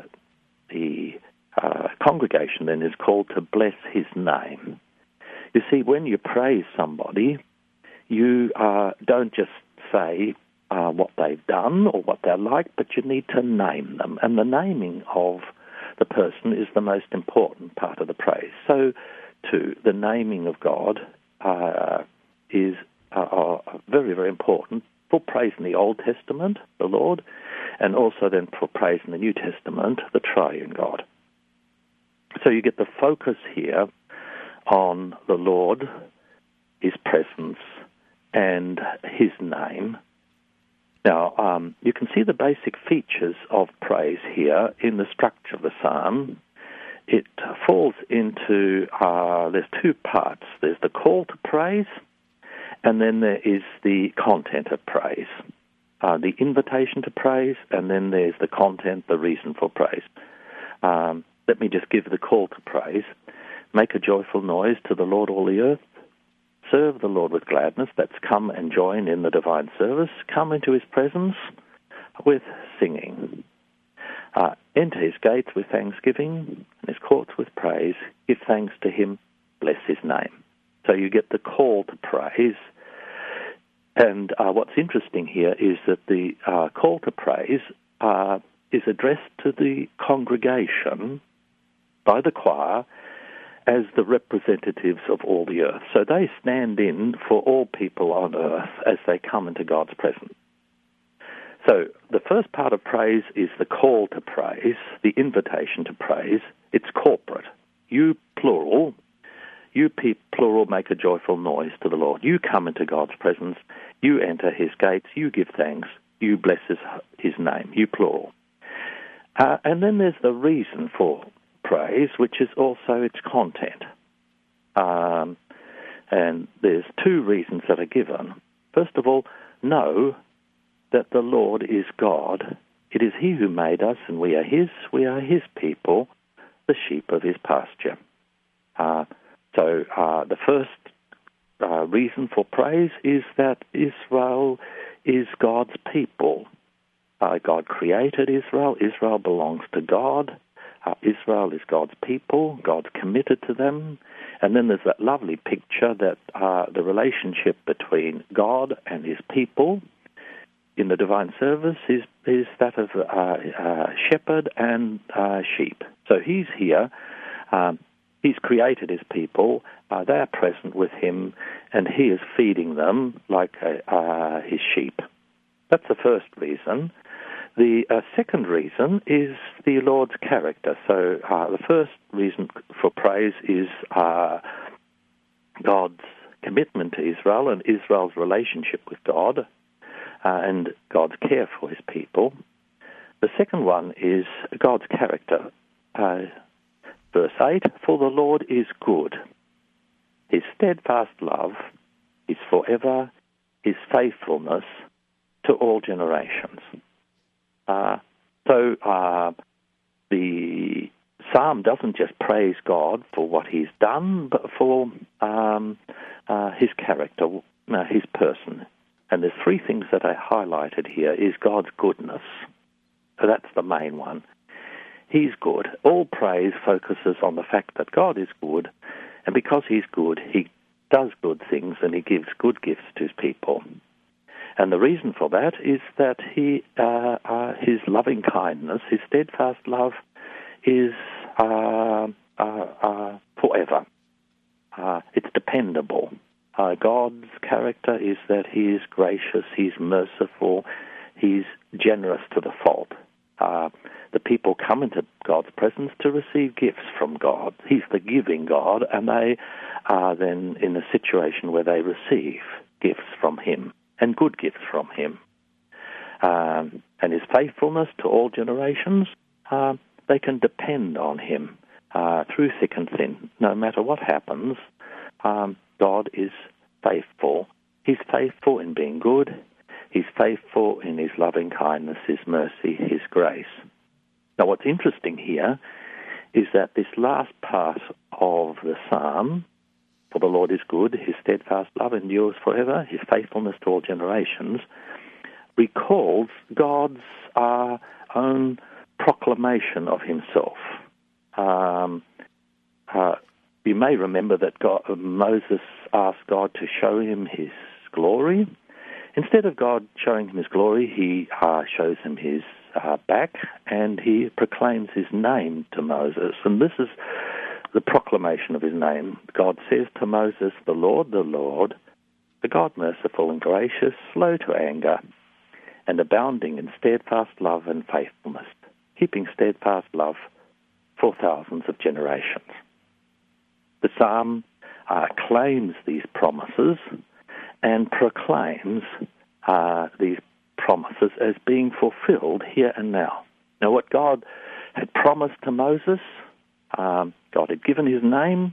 the congregation then is called to bless His name. You see, when you praise somebody, you don't just say what they've done or what they're like, but you need to name them. And the naming of the person is the most important part of the praise. So, too, the naming of God is very, very important for praise in the Old Testament, the Lord, and also then for praise in the New Testament, the Triune God. So you get the focus here on the Lord, His presence, and His name. Now, you can see the basic features of praise here in the structure of the psalm. It falls into, there's 2 parts. There's the call to praise, and then there is the content of praise. The invitation to praise, and then there's the content, the reason for praise. Let me just give the call to praise. Make a joyful noise to the Lord, all the earth. Serve the Lord with gladness. That's come and join in the divine service. Come into His presence with singing. Enter His gates with thanksgiving and His courts with praise. Give thanks to Him. Bless His name. So you get the call to praise. And what's interesting here is that the call to praise is addressed to the congregation by the choir as the representatives of all the earth. So they stand in for all people on earth as they come into God's presence. So the first part of praise is the call to praise, the invitation to praise. It's corporate. You, plural, plural, make a joyful noise to the Lord. You come into God's presence. You enter His gates. You give thanks. You bless His name. You, plural. And then there's the reason for praise, which is also its content. And there's 2 reasons that are given. First of all, know that the Lord is God. It is He who made us, and we are His people, the sheep of His pasture. So the first reason for praise is that Israel is God's people. God created Israel. Israel belongs to God. Israel is God's people. God's committed to them. And then there's that lovely picture that the relationship between God and His people in the divine service is that of shepherd and sheep. So He's here. He's created His people. They are present with Him, and He is feeding them like His sheep. That's the first reason. The second reason is the Lord's character. So the first reason for praise is God's commitment to Israel and Israel's relationship with God and God's care for His people. The second one is God's character. Verse 8, for the Lord is good. His steadfast love is forever, His faithfulness to all generations. So the psalm doesn't just praise God for what He's done, but for His character, His person. And there's 3 things that I highlighted here is God's goodness. So that's the main one. He's good. All praise focuses on the fact that God is good, and because He's good, He does good things and He gives good gifts to His people. And the reason for that is that His loving kindness, His steadfast love, is forever. It's dependable. God's character is that He is gracious, He's merciful, He's generous to the fault. The people come into God's presence to receive gifts from God. He's the giving God, and they are then in a situation where they receive gifts from Him, and good gifts from Him. And His faithfulness to all generations, they can depend on Him through thick and thin. No matter what happens, God is faithful. He's faithful in being good. He's faithful in His loving kindness, His mercy, His grace. Now, what's interesting here is that this last part of the psalm, for the Lord is good, his steadfast love endures forever, his faithfulness to all generations, recalls God's own proclamation of himself. You may remember that Moses asked God to show him his glory. Instead of God showing him his glory, he shows him his back, and he proclaims his name to Moses. And this is the proclamation of his name. God says to Moses, the Lord, the God merciful and gracious, slow to anger, and abounding in steadfast love and faithfulness, keeping steadfast love for thousands of generations. The psalm claims these promises and proclaims these promises as being fulfilled here and now. Now, what God had promised to Moses, God had given his name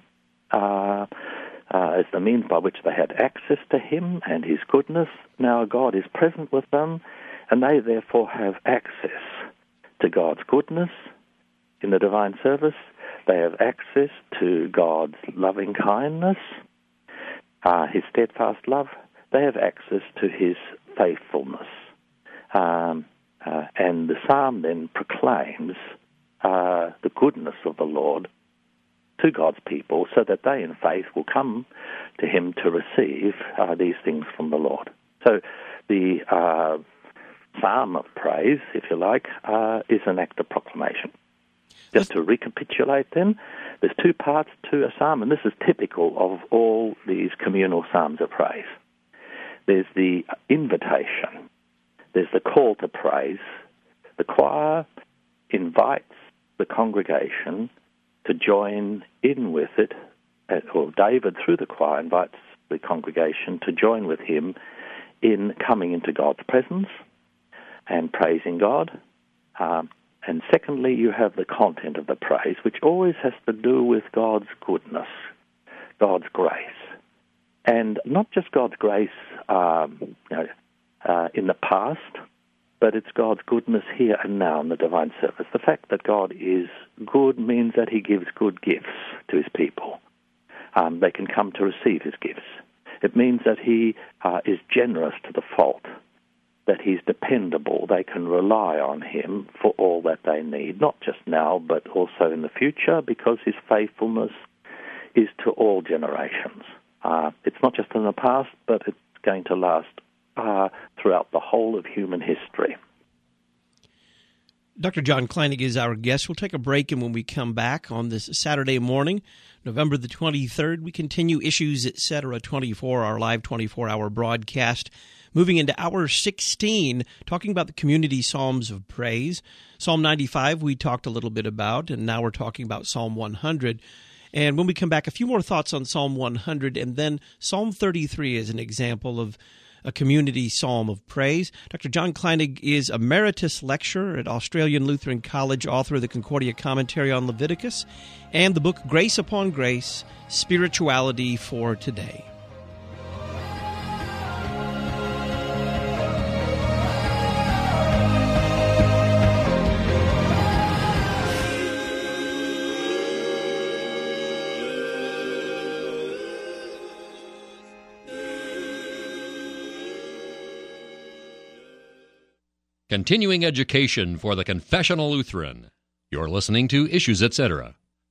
as the means by which they had access to him and his goodness. Now God is present with them, and they therefore have access to God's goodness in the divine service. They have access to God's loving kindness, his steadfast love. They have access to his faithfulness. And the psalm then proclaims the goodness of the Lord to God's people so that they in faith will come to him to receive these things from the Lord. So the psalm of praise, if you like, is an act of proclamation. Just to recapitulate then, there's two parts to a psalm, and this is typical of all these communal psalms of praise. There's the invitation. There's the call to praise. The choir invites the congregation to join in with it, or David, through the choir, invites the congregation to join with him in coming into God's presence and praising God. And secondly, you have the content of the praise, which always has to do with God's goodness, God's grace. And not just God's grace in the past, but it's God's goodness here and now in the divine service. The fact that God is good means that he gives good gifts to his people. They can come to receive his gifts. It means that he is generous to the fault, that he's dependable. They can rely on him for all that they need, not just now, but also in the future, because his faithfulness is to all generations. It's not just in the past, but it's going to last throughout the whole of human history. Dr. John Kleinig is our guest. We'll take a break, and when we come back on this Saturday morning, November the 23rd, we continue Issues Etc. 24, our live 24-hour broadcast, moving into hour 16, talking about the community psalms of praise. Psalm 95 we talked a little bit about, and now we're talking about Psalm 100. And when we come back, a few more thoughts on Psalm 100, and then Psalm 33 is an example of a community psalm of praise. Dr. John Kleinig is Emeritus Lecturer at Australian Lutheran College, author of the Concordia Commentary on Leviticus, and the book Grace Upon Grace, Spirituality for Today. Continuing education for the Confessional Lutheran. You're listening to Issues Etc.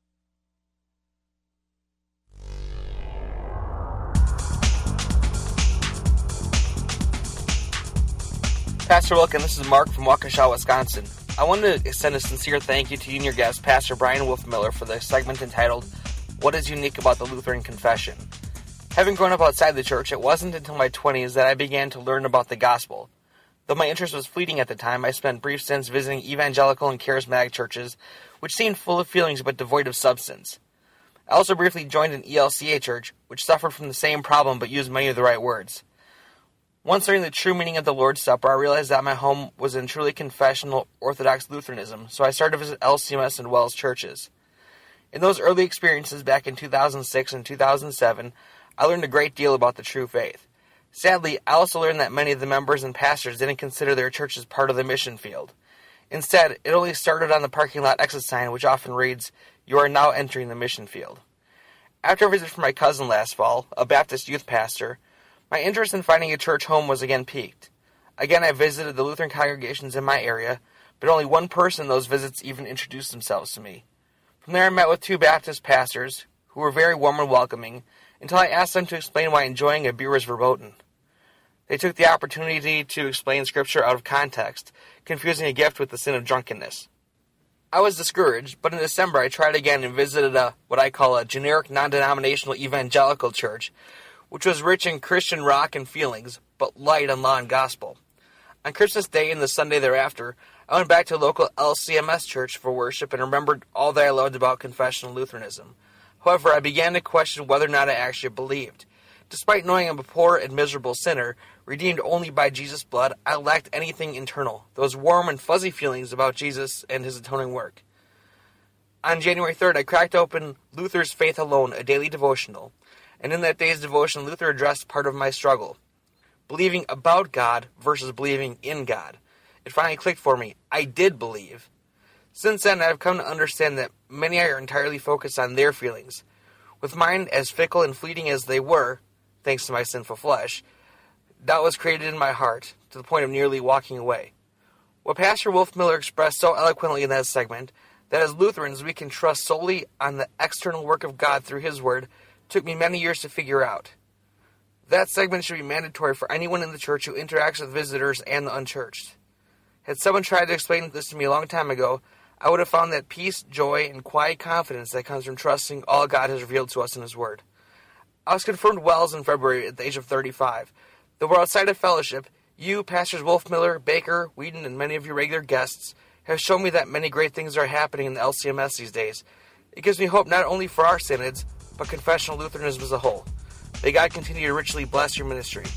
Pastor Wilkin, this is Mark from Waukesha, Wisconsin. I wanted to extend a sincere thank you to you and your guest, Pastor Brian Wolfmiller, for the segment entitled, What is Unique About the Lutheran Confession? Having grown up outside the church, it wasn't until my 20s that I began to learn about the gospel. Though my interest was fleeting at the time, I spent brief stints visiting evangelical and charismatic churches, which seemed full of feelings but devoid of substance. I also briefly joined an ELCA church, which suffered from the same problem but used many of the right words. Once learning the true meaning of the Lord's Supper, I realized that my home was in truly confessional Orthodox Lutheranism, so I started to visit LCMS and WELS churches. In those early experiences back in 2006 and 2007, I learned a great deal about the true faith. Sadly, I also learned that many of the members and pastors didn't consider their church as part of the mission field. Instead, it only started on the parking lot exit sign, which often reads, "You are now entering the mission field." After a visit from my cousin last fall, a Baptist youth pastor, my interest in finding a church home was again piqued. Again, I visited the Lutheran congregations in my area, but only one person in those visits even introduced themselves to me. From there, I met with 2 Baptist pastors, who were very warm and welcoming, until I asked them to explain why enjoying a beer was verboten. They took the opportunity to explain Scripture out of context, confusing a gift with the sin of drunkenness. I was discouraged, but in December I tried again and visited what I call a generic non-denominational evangelical church, which was rich in Christian rock and feelings, but light on law and gospel. On Christmas Day and the Sunday thereafter, I went back to a local LCMS church for worship and remembered all that I loved about confessional Lutheranism. However, I began to question whether or not I actually believed. Despite knowing I'm a poor and miserable sinner, redeemed only by Jesus' blood, I lacked anything internal, those warm and fuzzy feelings about Jesus and his atoning work. On January 3rd, I cracked open Luther's Faith Alone, a daily devotional, and in that day's devotion, Luther addressed part of my struggle, believing about God versus believing in God. It finally clicked for me. I did believe. Since then, I've come to understand that many are entirely focused on their feelings. With mine as fickle and fleeting as they were, thanks to my sinful flesh, doubt was created in my heart, to the point of nearly walking away. What Pastor Wolfmiller expressed so eloquently in that segment, that as Lutherans we can trust solely on the external work of God through His Word, took me many years to figure out. That segment should be mandatory for anyone in the church who interacts with visitors and the unchurched. Had someone tried to explain this to me a long time ago, I would have found that peace, joy, and quiet confidence that comes from trusting all God has revealed to us in His Word. I was confirmed WELS in February at the age of 35. Though we're outside of fellowship, you, Pastors Wolfmiller, Baker, Whedon, and many of your regular guests have shown me that many great things are happening in the LCMS these days. It gives me hope not only for our synods, but confessional Lutheranism as a whole. May God continue to richly bless your ministry.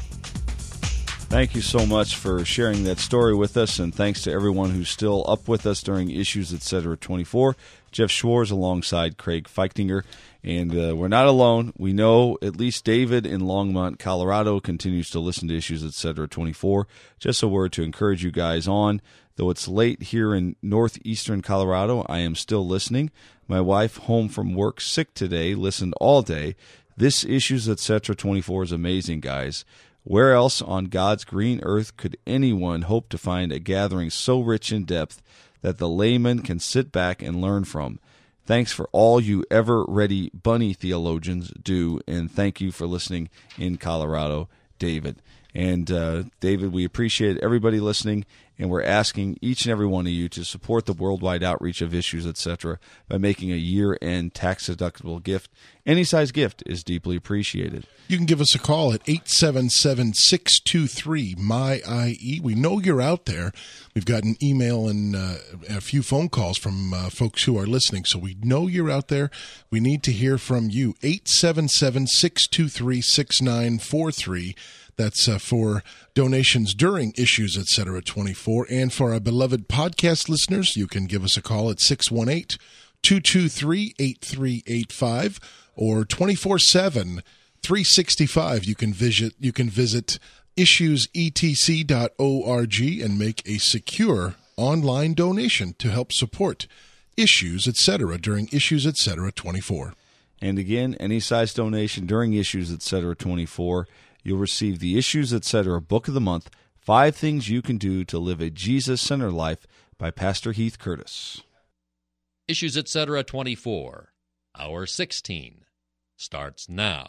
Thank you so much for sharing that story with us, and thanks to everyone who's still up with us during Issues Etc. 24. Jeff Schwartz alongside Craig Feichtinger. And we're not alone. We know at least David in Longmont, Colorado, continues to listen to Issues Etc. 24. Just a word to encourage you guys on. Though it's late here in northeastern Colorado, I am still listening. My wife, home from work sick today, listened all day. This Issues Etc. 24 is amazing, guys. Where else on God's green earth could anyone hope to find a gathering so rich in depth that the layman can sit back and learn from? Thanks for all you ever-ready bunny theologians do, and thank you for listening in Colorado, David. And David, we appreciate everybody listening, and we're asking each and every one of you to support the worldwide outreach of Issues, etc., by making a year-end tax-deductible gift. Any size gift is deeply appreciated. You can give us a call at 877-623-MY-IE. We know you're out there. We've got an email and a few phone calls from folks who are listening, so we know you're out there. We need to hear from you. 877-623-6943. That's for donations during Issues Etc. 24. And for our beloved podcast listeners, you can give us a call at 618-223-8385 or 24/7, 365. You can visit issuesetc.org and make a secure online donation to help support Issues Etc. during Issues Etc. 24. And again, any size donation during Issues Etc. 24, you'll receive the Issues Etc. Book of the Month, 5 Things You Can Do to Live a Jesus-Centered Life by Pastor Heath Curtis. Issues Etc. 24, Hour 16, starts now.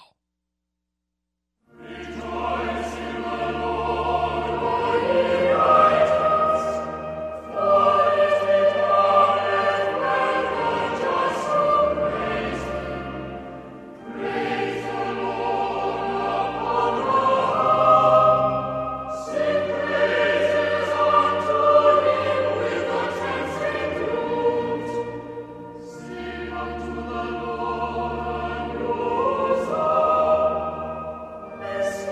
Unto the Lord and yours.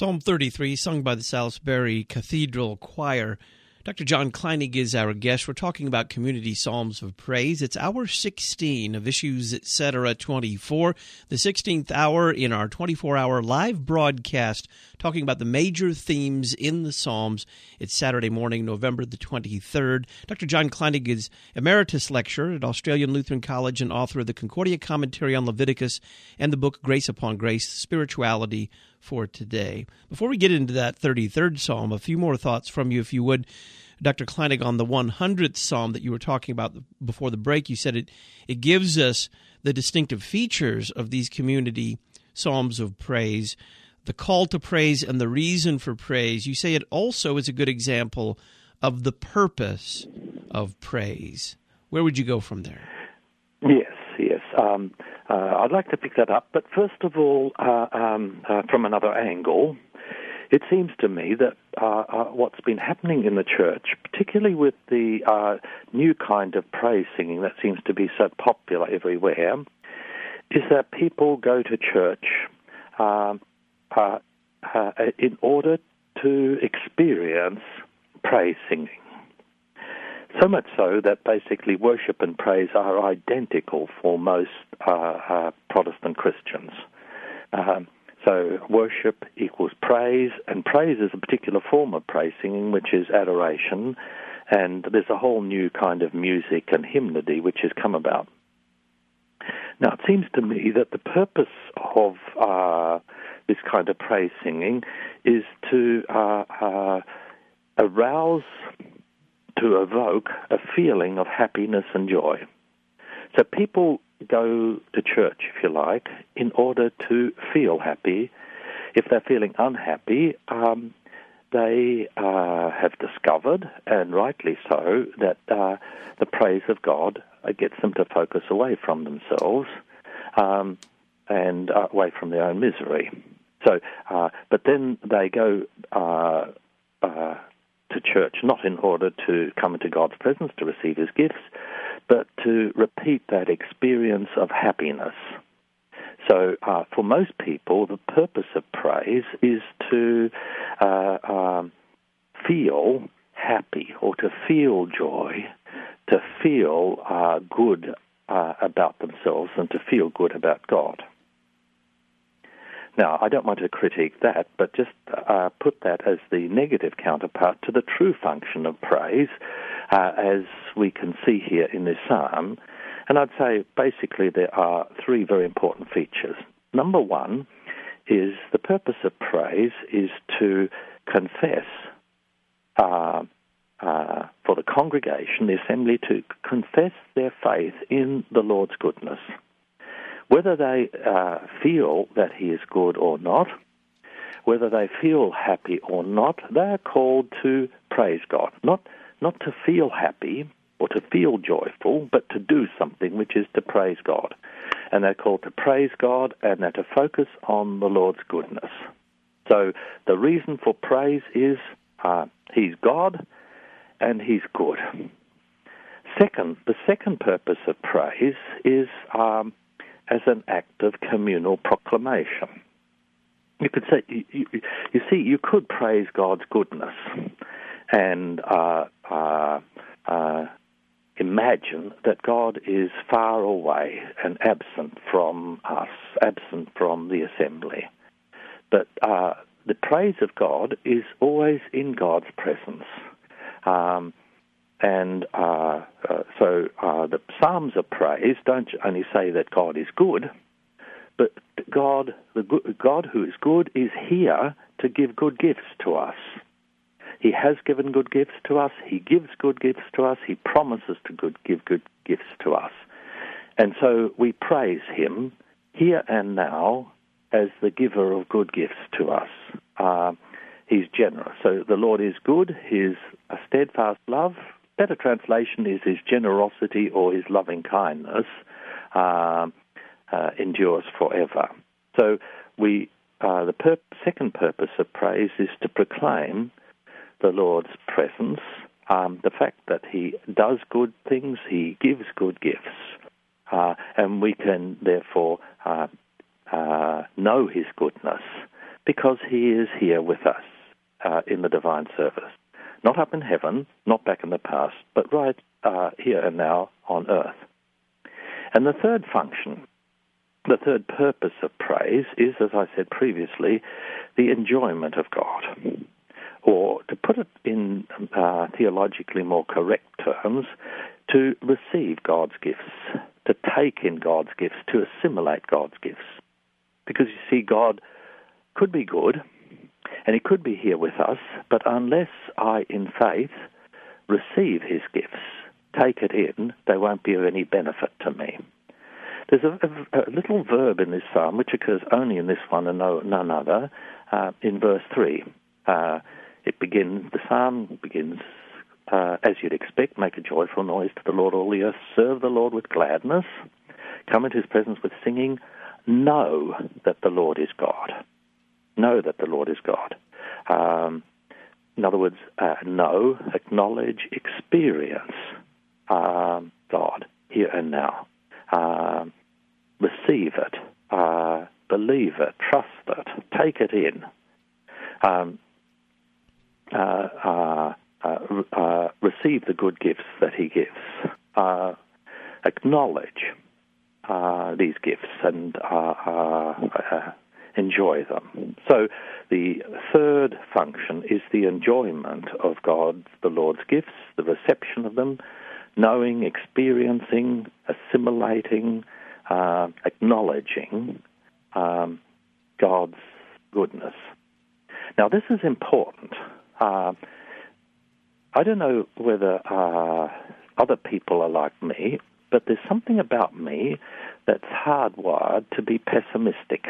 Psalm 33, sung by the Salisbury Cathedral Choir. Dr. John Kleinig is our guest. We're talking about community psalms of praise. It's hour 16 of Issues Etc. 24, the 16th hour in our 24-hour live broadcast, talking about the major themes in the Psalms. It's Saturday morning, November the 23rd. Dr. John Kleinig is Emeritus Lecturer at Australian Lutheran College and author of the Concordia Commentary on Leviticus and the book Grace Upon Grace, Spirituality for Today. Before we get into that 33rd Psalm, a few more thoughts from you, if you would. Dr. Kleinig, on the 100th Psalm that you were talking about before the break, you said it gives us the distinctive features of these community psalms of praise, the call to praise and the reason for praise. You say it also is a good example of the purpose of praise. Where would you go from there? Yes. I'd like to pick that up, but first of all, from another angle, it seems to me that what's been happening in the church, particularly with the new kind of praise singing that seems to be so popular everywhere, is that people go to church in order to experience praise singing. So much so that basically worship and praise are identical for most Protestant Christians. So worship equals praise, and praise is a particular form of praise singing, which is adoration, and there's a whole new kind of music and hymnody which has come about. Now, it seems to me that the purpose of this kind of praise singing is to evoke a feeling of happiness and joy. So people go to church, if you like, in order to feel happy. If they're feeling unhappy, they have discovered, and rightly so, that the praise of God gets them to focus away from themselves and away from their own misery. So, but then they go to church not in order to come into God's presence to receive His gifts, but to repeat that experience of happiness. So for most people, the purpose of praise is to feel happy or to feel joy, to feel good about themselves and to feel good about God. Now, I don't want to critique that, but just put that as the negative counterpart to the true function of praise, as we can see here in this psalm. And I'd say basically there are three very important features. Number one is the purpose of praise is to confess for the congregation, the assembly, to confess their faith in the Lord's goodness. Whether they feel that He is good or not, whether they feel happy or not, they are called to praise God. Not to feel happy or to feel joyful, but to do something, which is to praise God. And they're called to praise God, and they're to focus on the Lord's goodness. So the reason for praise is He's God and He's good. The second purpose of praise is as an act of communal proclamation. You could say, you see, you could praise God's goodness and imagine that God is far away and absent from us, absent from the assembly. But the praise of God is always in God's presence. So the Psalms of praise don't only say that God is good, but God who is good, is here to give good gifts to us. He has given good gifts to us. He gives good gifts to us. He promises to give good gifts to us. And so we praise Him here and now as the giver of good gifts to us. He's generous. So the Lord is good. His steadfast love, better translation is His generosity or His loving kindness, endures forever. So the second purpose of praise is to proclaim the Lord's presence, the fact that He does good things, He gives good gifts, and we can therefore know His goodness because he is here with us in the divine service. Not up in heaven, not back in the past, but right here and now on earth. And the third function, the third purpose of praise is, as I said previously, the enjoyment of God. Or, to put it in theologically more correct terms, to receive God's gifts, to take in God's gifts, to assimilate God's gifts. Because you see, God could be good, and he could be here with us, but unless I, in faith, receive his gifts, take it in, they won't be of any benefit to me. There's a little verb in this psalm, which occurs only in this one and none other, in verse 3. The psalm begins, as you'd expect, make a joyful noise to the Lord, all the earth, serve the Lord with gladness, come into his presence with singing, know that the Lord is God. Know that the Lord is God. In other words, know, acknowledge, experience God here and now. Receive it, believe it, trust it, take it in. Receive the good gifts that he gives. Acknowledge these gifts and enjoy them. So the third function is the enjoyment of the Lord's gifts, the reception of them, knowing, experiencing, assimilating, acknowledging God's goodness. Now, this is important. I don't know whether other people are like me, but there's something about me that's hardwired to be pessimistic.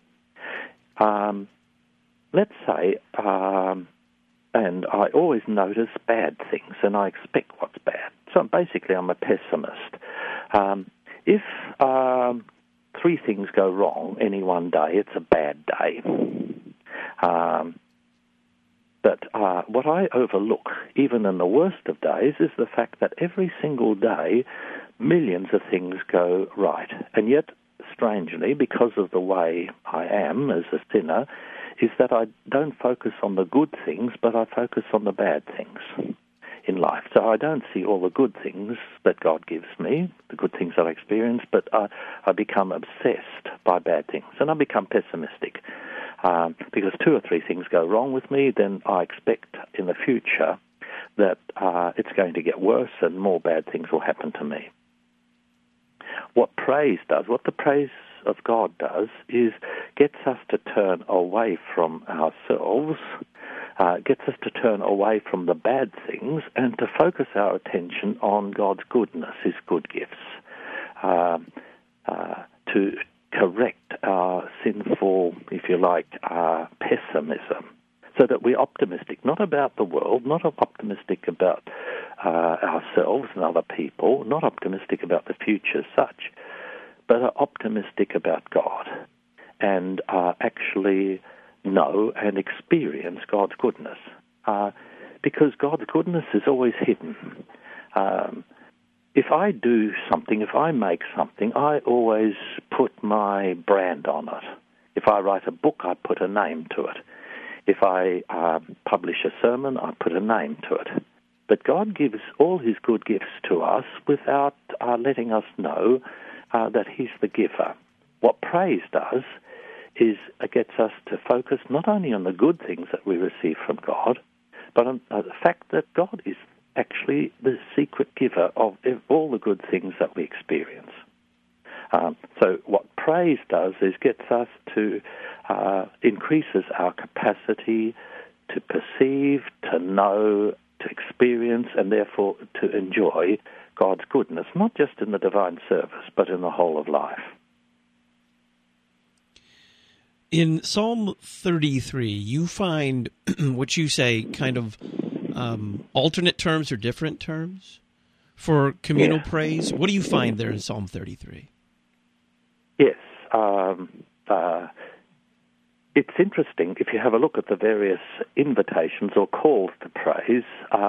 Let's say, and I always notice bad things, and I expect what's bad. So basically, I'm a pessimist. If 3 things go wrong any one day, it's a bad day. But what I overlook, even in the worst of days, is the fact that every single day, millions of things go right. And yet, strangely, because of the way I am as a sinner, is that I don't focus on the good things, but I focus on the bad things in life. So I don't see all the good things that God gives me, the good things that I experience, but I become obsessed by bad things, and I become pessimistic. Because 2 or 3 things go wrong with me, then I expect in the future that it's going to get worse and more bad things will happen to me. What praise does, what the praise of God does, is gets us to turn away from ourselves, gets us to turn away from the bad things and to focus our attention on God's goodness, his good gifts, to correct our sinful, if you like, pessimism, so that we're optimistic, not about the world, not optimistic about ourselves and other people, not optimistic about the future as such, but are optimistic about God and actually know and experience God's goodness. Because God's goodness is always hidden. If I do something, if I make something, I always put my brand on it. If I write a book, I put a name to it. If I publish a sermon, I put a name to it. But God gives all his good gifts to us without letting us know that he's the giver. What praise does is it gets us to focus not only on the good things that we receive from God, but on the fact that God is actually the secret giver of all the good things that we experience. So what praise does is gets us to, increases our capacity to perceive, to know, to experience, and therefore to enjoy God's goodness, not just in the divine service, but in the whole of life. In Psalm 33, you find what you say kind of alternate terms or different terms for communal praise. What do you find there in Psalm 33? Yes. It's interesting, if you have a look at the various invitations or calls to praise,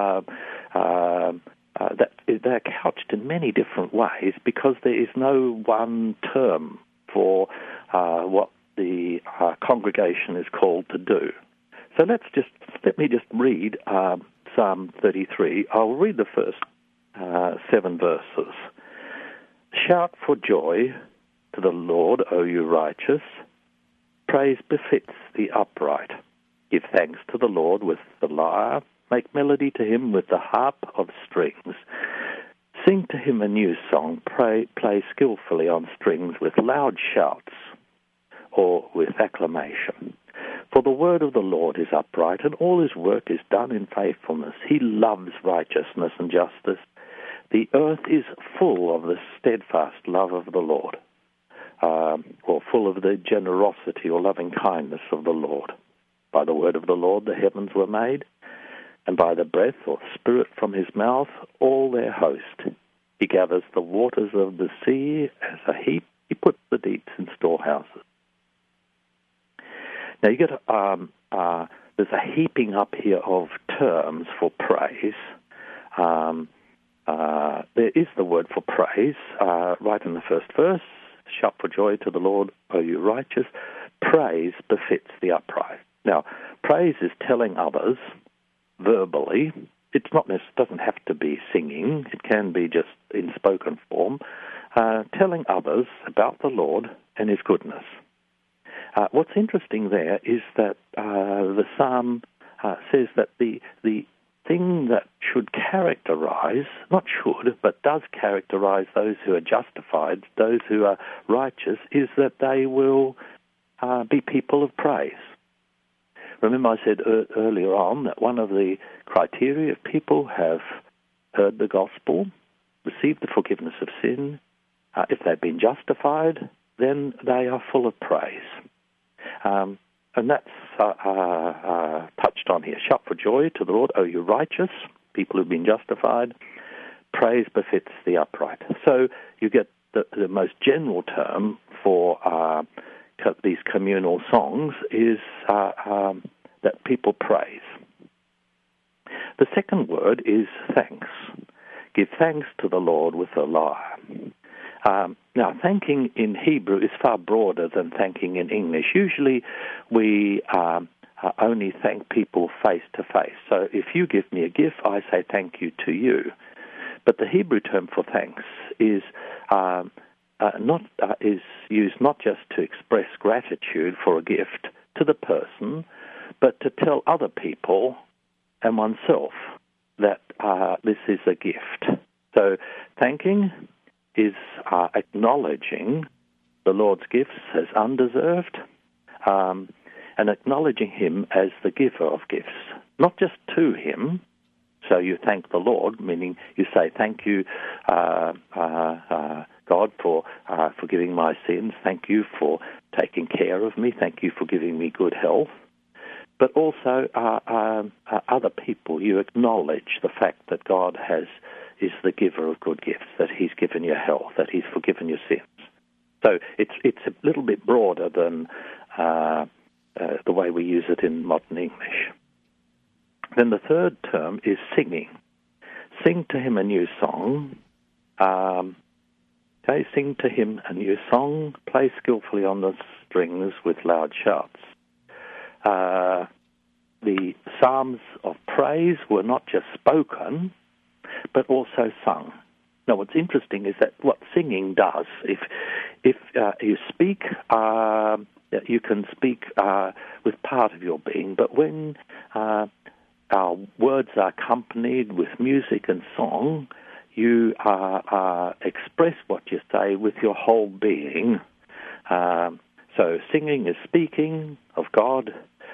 that they're couched in many different ways because there is no one term for what the congregation is called to do. So let me just read Psalm 33. I'll read the first 7 verses. Shout for joy to the Lord, O you righteous. Praise befits the upright. Give thanks to the Lord with the lyre. Make melody to him with the harp of strings. Sing to him a new song. Play skillfully on strings with loud shouts or with acclamation. For the word of the Lord is upright, and all his work is done in faithfulness. He loves righteousness and justice. The earth is full of the steadfast love of the Lord, or full of the generosity or loving kindness of the Lord. By the word of the Lord the heavens were made, and by the breath or spirit from his mouth all their host. He gathers the waters of the sea as a heap. He puts the deeps in storehouses. Now you get there's a heaping up here of terms for praise. There is the word for praise right in the first verse. Shout for joy to the Lord, O you righteous. Praise befits the upright. Now, praise is telling others verbally. It's not doesn't have to be singing. It can be just in spoken form, telling others about the Lord and his goodness. What's interesting there is that the psalm says that the thing that should characterize, not should, but does characterize those who are justified, those who are righteous, is that they will be people of praise. Remember I said earlier on that one of the criteria if people have heard the gospel, received the forgiveness of sin, if they've been justified, then they are full of praise. And that's touched on here. Shout for joy to the Lord, O you righteous, people who've been justified. Praise befits the upright. So you get the most general term for these communal songs is that people praise. The second word is thanks. Give thanks to the Lord with a lyre. Now, thanking in Hebrew is far broader than thanking in English. Usually we only thank people face to face. So if you give me a gift, I say thank you to you. But the Hebrew term for thanks is is used not just to express gratitude for a gift to the person, but to tell other people and oneself that this is a gift. So thanking is acknowledging the Lord's gifts as undeserved and acknowledging him as the giver of gifts, not just to him. So you thank the Lord, meaning you say, thank you, God, for forgiving my sins. Thank you for taking care of me. Thank you for giving me good health. But also other people, you acknowledge the fact that God is the giver of good gifts, that he's given you health, that he's forgiven your sins. So it's a little bit broader than the way we use it in modern English. Then the third term is singing. Sing to him a new song. Sing to him a new song. Play skillfully on the strings with loud shouts. The psalms of praise were not just spoken, but also sung. Now, what's interesting is that what singing does, if you speak, you can speak with part of your being, but when our words are accompanied with music and song, you express what you say with your whole being. So singing is speaking of God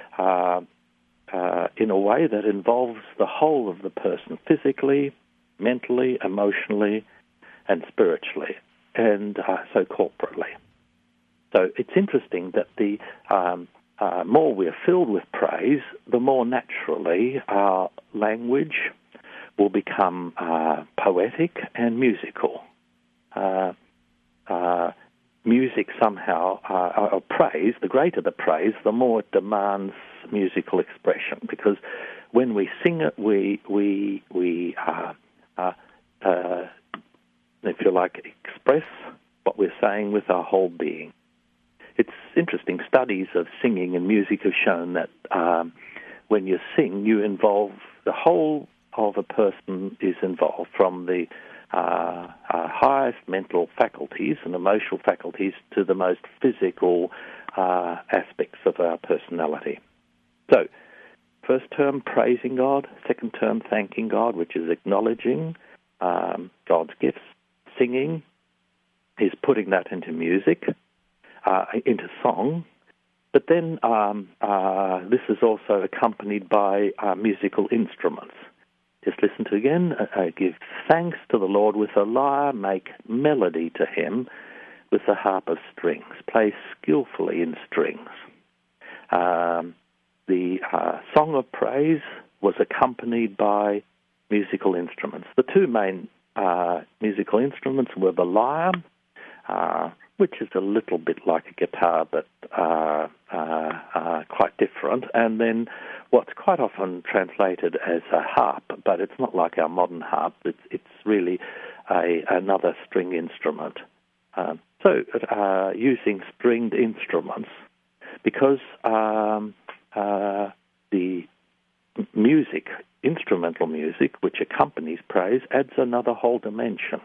in a way that involves the whole of the person, physically, mentally, emotionally, and spiritually, and so corporately. So it's interesting that the more we are filled with praise, the more naturally our language will become poetic and musical. Music somehow, praise, the greater the praise, the more it demands musical expression, because when we sing it, we if you like, express what we're saying with our whole being. it's interesting. Studies of singing and music have shown that when you sing, you involve the whole of a person is involved, from the highest mental faculties and emotional faculties to the most physical aspects of our personality. So, first term, praising God. Second term, thanking God, which is acknowledging God's gifts. Singing is putting that into music, into song. But then this is also accompanied by musical instruments. Just listen to it again. Give thanks to the Lord with a lyre, make melody to him with the harp of strings. Play skillfully in strings. The song of praise was accompanied by musical instruments. The two main musical instruments were the lyre, which is a little bit like a guitar, but quite different, and then what's quite often translated as a harp, but it's not like our modern harp. It's really another string instrument. So using stringed instruments, because the music, instrumental music, which accompanies praise, adds another whole dimension.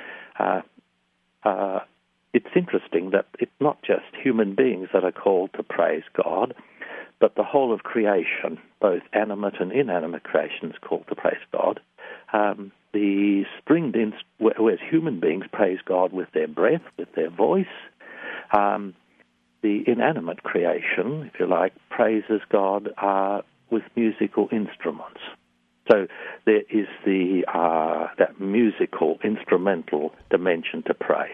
It's interesting that it's not just human beings that are called to praise God, but the whole of creation, both animate and inanimate creation, is called to praise God. The stringed whereas human beings praise God with their breath, with their voice, the inanimate creation, if you like, praises God with musical instruments. So there is that musical, instrumental dimension to praise.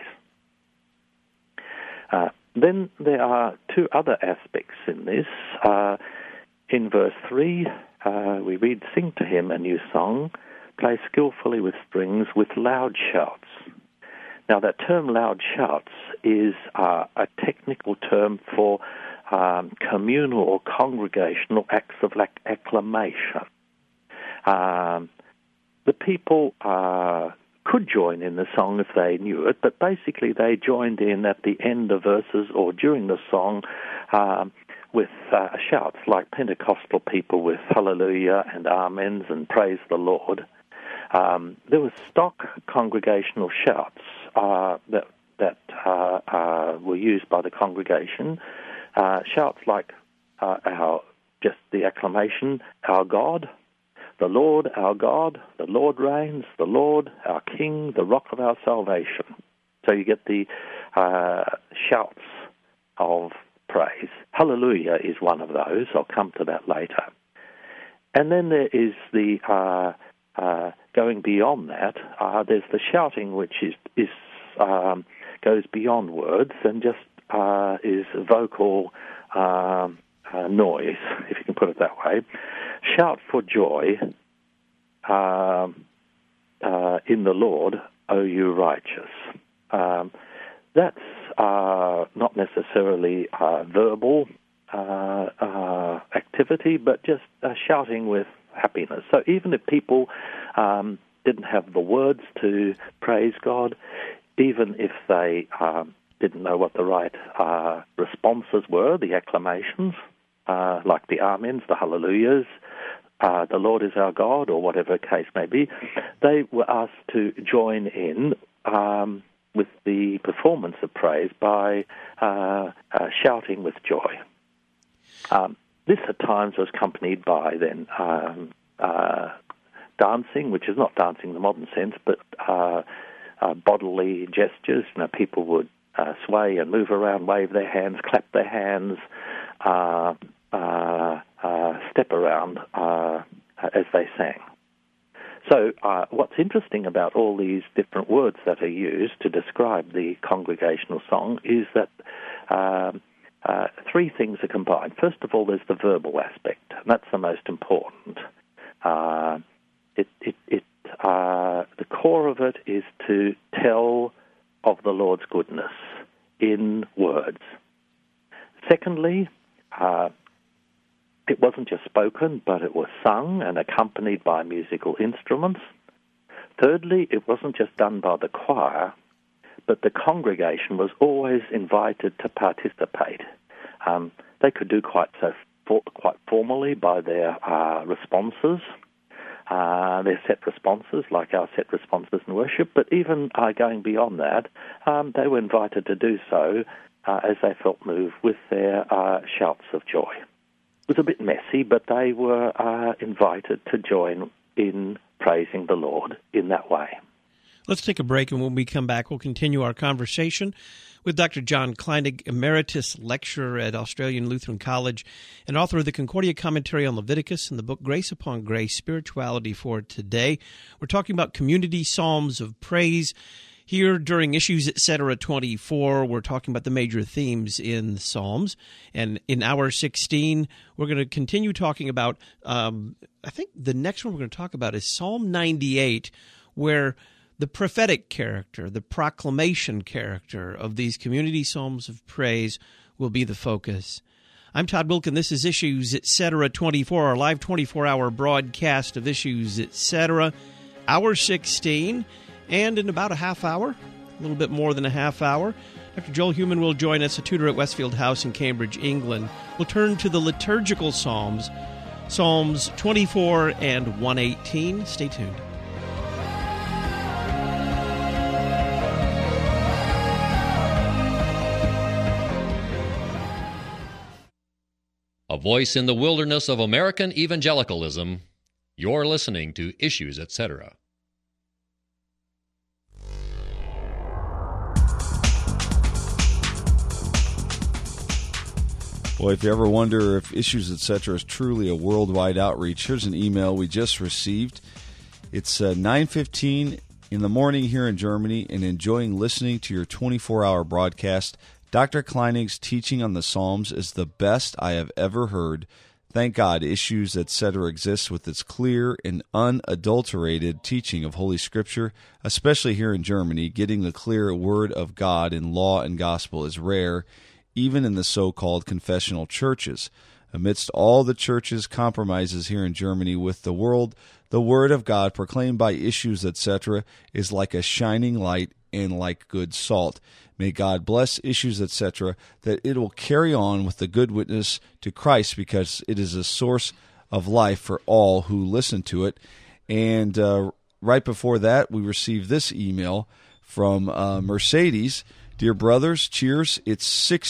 Then there are two other aspects in this. In verse 3, we read, "Sing to him a new song, play skillfully with strings, with loud shouts." Now, that term loud shouts is a technical term for communal or congregational acts of acclamation. The people could join in the song if they knew it, but basically they joined in at the end of verses or during the song with shouts like Pentecostal people with hallelujah and amens and praise the Lord. There was stock congregational shouts that were used by the congregation. Shouts like just the acclamation, "Our God, the Lord, our God, the Lord reigns, the Lord, our King, the rock of our salvation." So you get the shouts of praise. Hallelujah is one of those. I'll come to that later. And then there is the going beyond that. There's the shouting, which is goes beyond words and just is vocal noise, if you can put it that way. Shout for joy in the Lord, O you righteous. That's not necessarily verbal activity, but just shouting with happiness. So even if people didn't have the words to praise God, even if they didn't know what the right responses were, the acclamations, like the amens, the hallelujahs, the Lord is our God, or whatever the case may be, they were asked to join in with the performance of praise by shouting with joy. This at times was accompanied by then dancing, which is not dancing in the modern sense, but bodily gestures. You know, people would sway and move around, wave their hands, clap their hands, step around as they sang. So what's interesting about all these different words that are used to describe the congregational song is that three things are combined. First of all, there's the verbal aspect, and that's the most important. The core of it is to tell of the Lord's goodness in words. Secondly, it wasn't just spoken, but it was sung and accompanied by musical instruments. Thirdly, it wasn't just done by the choir, but the congregation was always invited to participate. They could do quite formally by their responses, their set responses, like our set responses in worship, but even going beyond that, they were invited to do so as they felt moved with their shouts of joy. It was a bit messy, but they were invited to join in praising the Lord in that way. Let's take a break, and when we come back, we'll continue our conversation with Dr. John Kleinig, Emeritus Lecturer at Australian Lutheran College and author of the Concordia Commentary on Leviticus and the book Grace Upon Grace, Spirituality for Today. We're talking about community psalms of praise. Here during Issues Etc. 24, we're talking about the major themes in the Psalms. And in Hour 16, we're going to continue talking about, I think the next one we're going to talk about is Psalm 98, where the prophetic character, the proclamation character of these community psalms of praise will be the focus. I'm Todd Wilkin. This is Issues Etc. 24, our live 24-hour broadcast of Issues Etc. Hour 16, and in about a half hour, a little bit more than a half hour, Dr. Joel Heumann will join us, a tutor at Westfield House in Cambridge, England. We'll turn to the liturgical psalms, Psalms 24 and 118. Stay tuned. A voice in the wilderness of American evangelicalism. You're listening to Issues Etc. Boy, if you ever wonder if Issues Etc. is truly a worldwide outreach, here's an email we just received. It's 9:15 in the morning here in Germany, and enjoying listening to your 24-hour broadcast. Dr. Kleinig's teaching on the Psalms is the best I have ever heard. Thank God Issues Etc. exists with its clear and unadulterated teaching of Holy Scripture, especially here in Germany. Getting the clear Word of God in law and gospel is rare, even in the so-called confessional churches. Amidst all the churches' compromises here in Germany with the world, the Word of God proclaimed by Issues Etc. is like a shining light and like good salt. May God bless Issues Etc., that it will carry on with the good witness to Christ, because it is a source of life for all who listen to it. And right before that, we received this email from Mercedes. Dear brothers, cheers. It's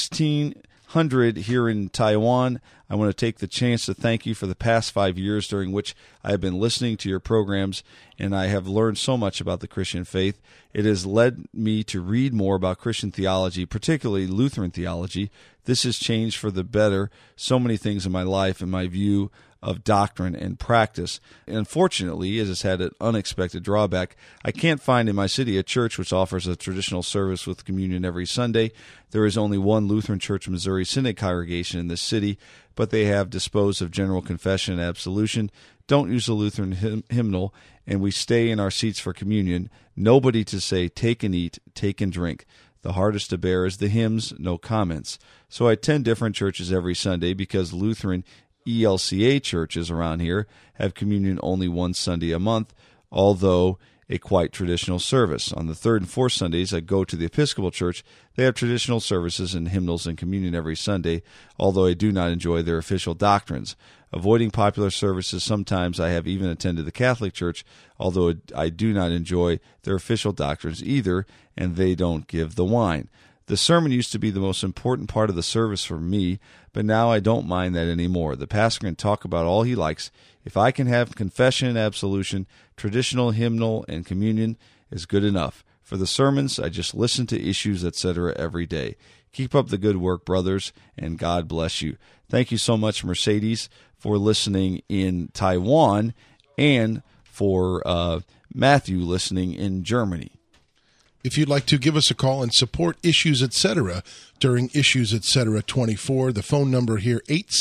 1600 here in Taiwan. I want to take the chance to thank you for the past 5 years during which I have been listening to your programs, and I have learned so much about the Christian faith. It has led me to read more about Christian theology, particularly Lutheran theology. This has changed for the better so many things in my life and my view of doctrine and practice. And unfortunately, it has had an unexpected drawback. I can't find in my city a church which offers a traditional service with communion every Sunday. There is only one Lutheran Church Missouri Synod congregation in this city, but they have disposed of general confession and absolution, don't use the Lutheran hymnal, and we stay in our seats for communion. Nobody to say, take and eat, take and drink. The hardest to bear is the hymns, no comments. So I attend different churches every Sunday because Lutheran ELCA churches around here have communion only one Sunday a month, although a quite traditional service. On the third and fourth Sundays, I go to the Episcopal Church. They have traditional services and hymnals and communion every Sunday, although I do not enjoy their official doctrines. Avoiding popular services, sometimes I have even attended the Catholic Church, although I do not enjoy their official doctrines either, and they don't give the wine. The sermon used to be the most important part of the service for me, but now I don't mind that anymore. The pastor can talk about all he likes. If I can have confession and absolution, traditional hymnal and communion is good enough. For the sermons, I just listen to Issues Etc. every day. Keep up the good work, brothers, and God bless you. Thank you so much, Mercedes, for listening in Taiwan, and for Matthew listening in Germany. If you'd like to give us a call and support Issues Etc. during Issues Etc. 24, the phone number here,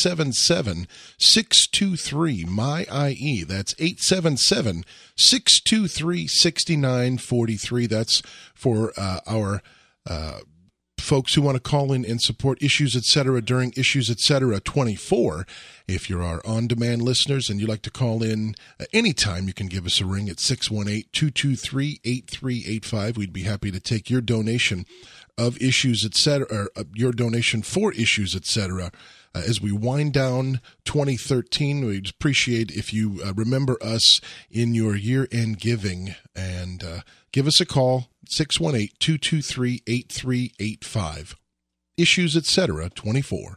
877-623-MY-IE. That's 877-623-6943. That's for our folks who want to call in and support Issues Etc. during Issues Etc. 24. If you're our on-demand listeners and you'd like to call in anytime, you can give us a ring at 618-223-8385. We'd be happy to take your donation of Issues Etc., or your donation for Issues Etc. As we wind down 2013, we'd appreciate if you remember us in your year-end giving, and give us a call, 618-223-8385. Issues Etc. 24.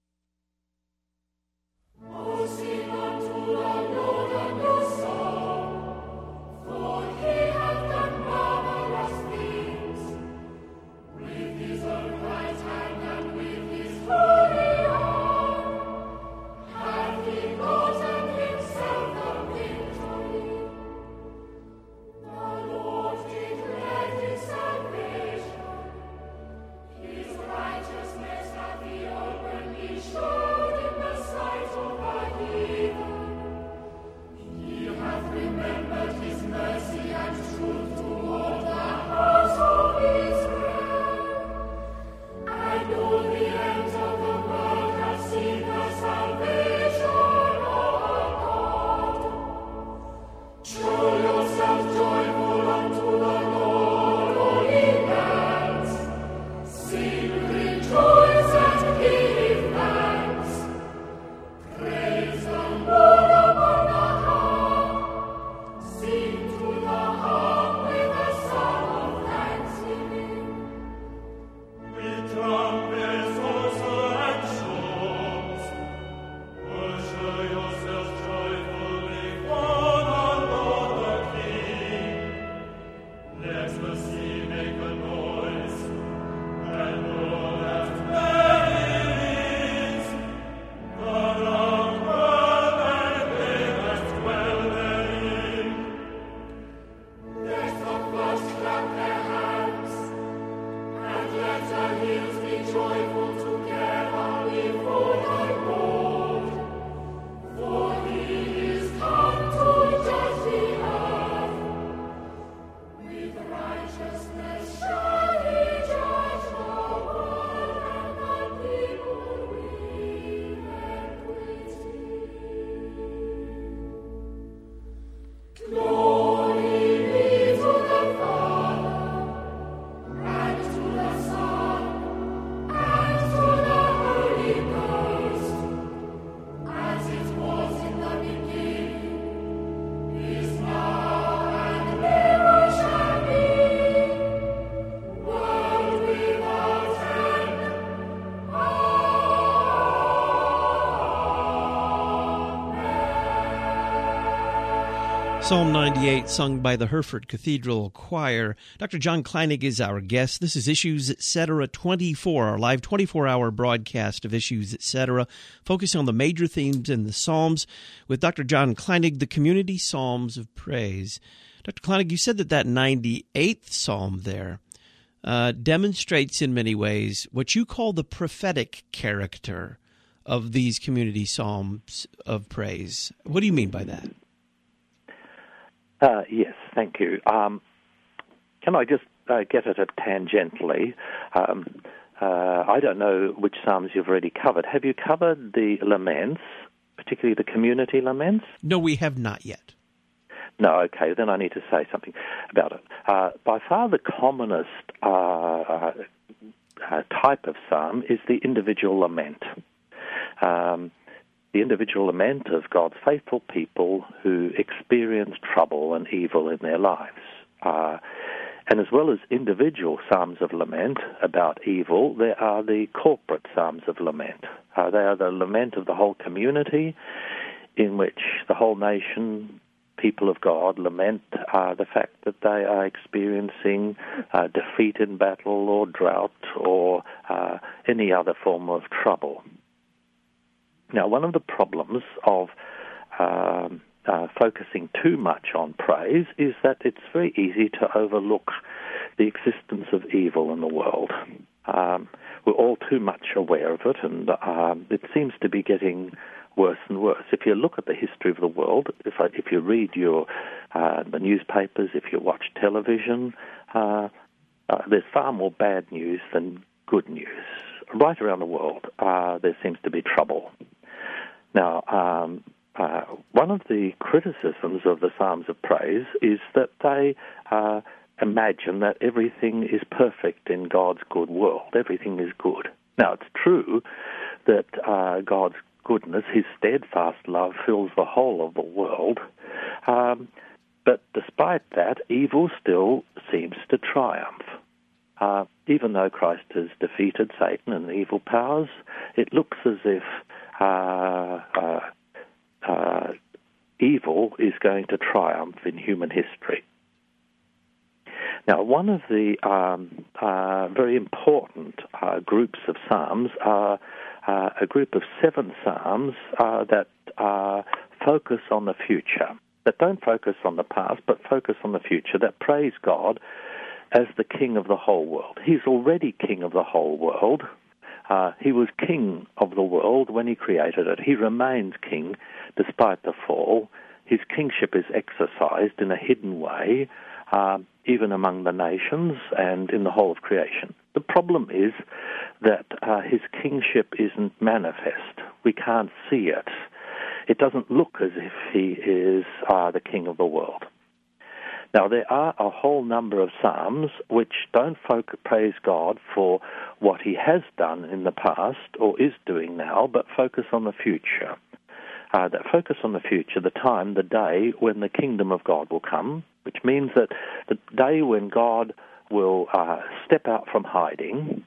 Psalm 98, sung by the Hereford Cathedral Choir. Dr. John Kleinig is our guest. This is Issues Etc. 24, our live 24-hour broadcast of Issues Etc., focusing on the major themes in the Psalms with Dr. John Kleinig, the Community Psalms of Praise. Dr. Kleinig, you said that 98th Psalm there demonstrates in many ways what you call the prophetic character of these community Psalms of Praise. What do you mean by that? Yes, thank you. Can I just get at it tangentially? I don't know which Psalms you've already covered. Have you covered the laments, particularly the community laments? No, we have not yet. No, okay, then I need to say something about it. By far the commonest type of psalm is the individual lament. The individual lament of God's faithful people who experience trouble and evil in their lives. And as well as individual psalms of lament about evil, there are the corporate psalms of lament. They are the lament of the whole community, in which the whole nation, people of God, lament the fact that they are experiencing defeat in battle or drought or any other form of trouble. Now, one of the problems of focusing too much on praise is that it's very easy to overlook the existence of evil in the world. We're all too much aware of it, and it seems to be getting worse and worse. If you look at the history of the world, if you read the newspapers, if you watch television, there's far more bad news than good news. Right around the world, there seems to be trouble. Now, one of the criticisms of the Psalms of Praise is that they imagine that everything is perfect in God's good world. Everything is good. Now, it's true that God's goodness, his steadfast love, fills the whole of the world. But despite that, evil still seems to triumph. Even though Christ has defeated Satan and the evil powers, it looks as if evil is going to triumph in human history. Now, one of the very important groups of psalms are a group of 7 psalms that focus on the future, that don't focus on the past, but focus on the future, that praise God as the King of the whole world. He's already King of the whole world. He was King of the world when he created it. He remains King despite the fall. His kingship is exercised in a hidden way, even among the nations and in the whole of creation. The problem is that his kingship isn't manifest. We can't see it. It doesn't look as if he is the King of the world. Now, there are a whole number of psalms which don't praise God for what he has done in the past or is doing now, but focus on the future. That focus on the future, the time, the day when the kingdom of God will come, which means that the day when God will step out from hiding,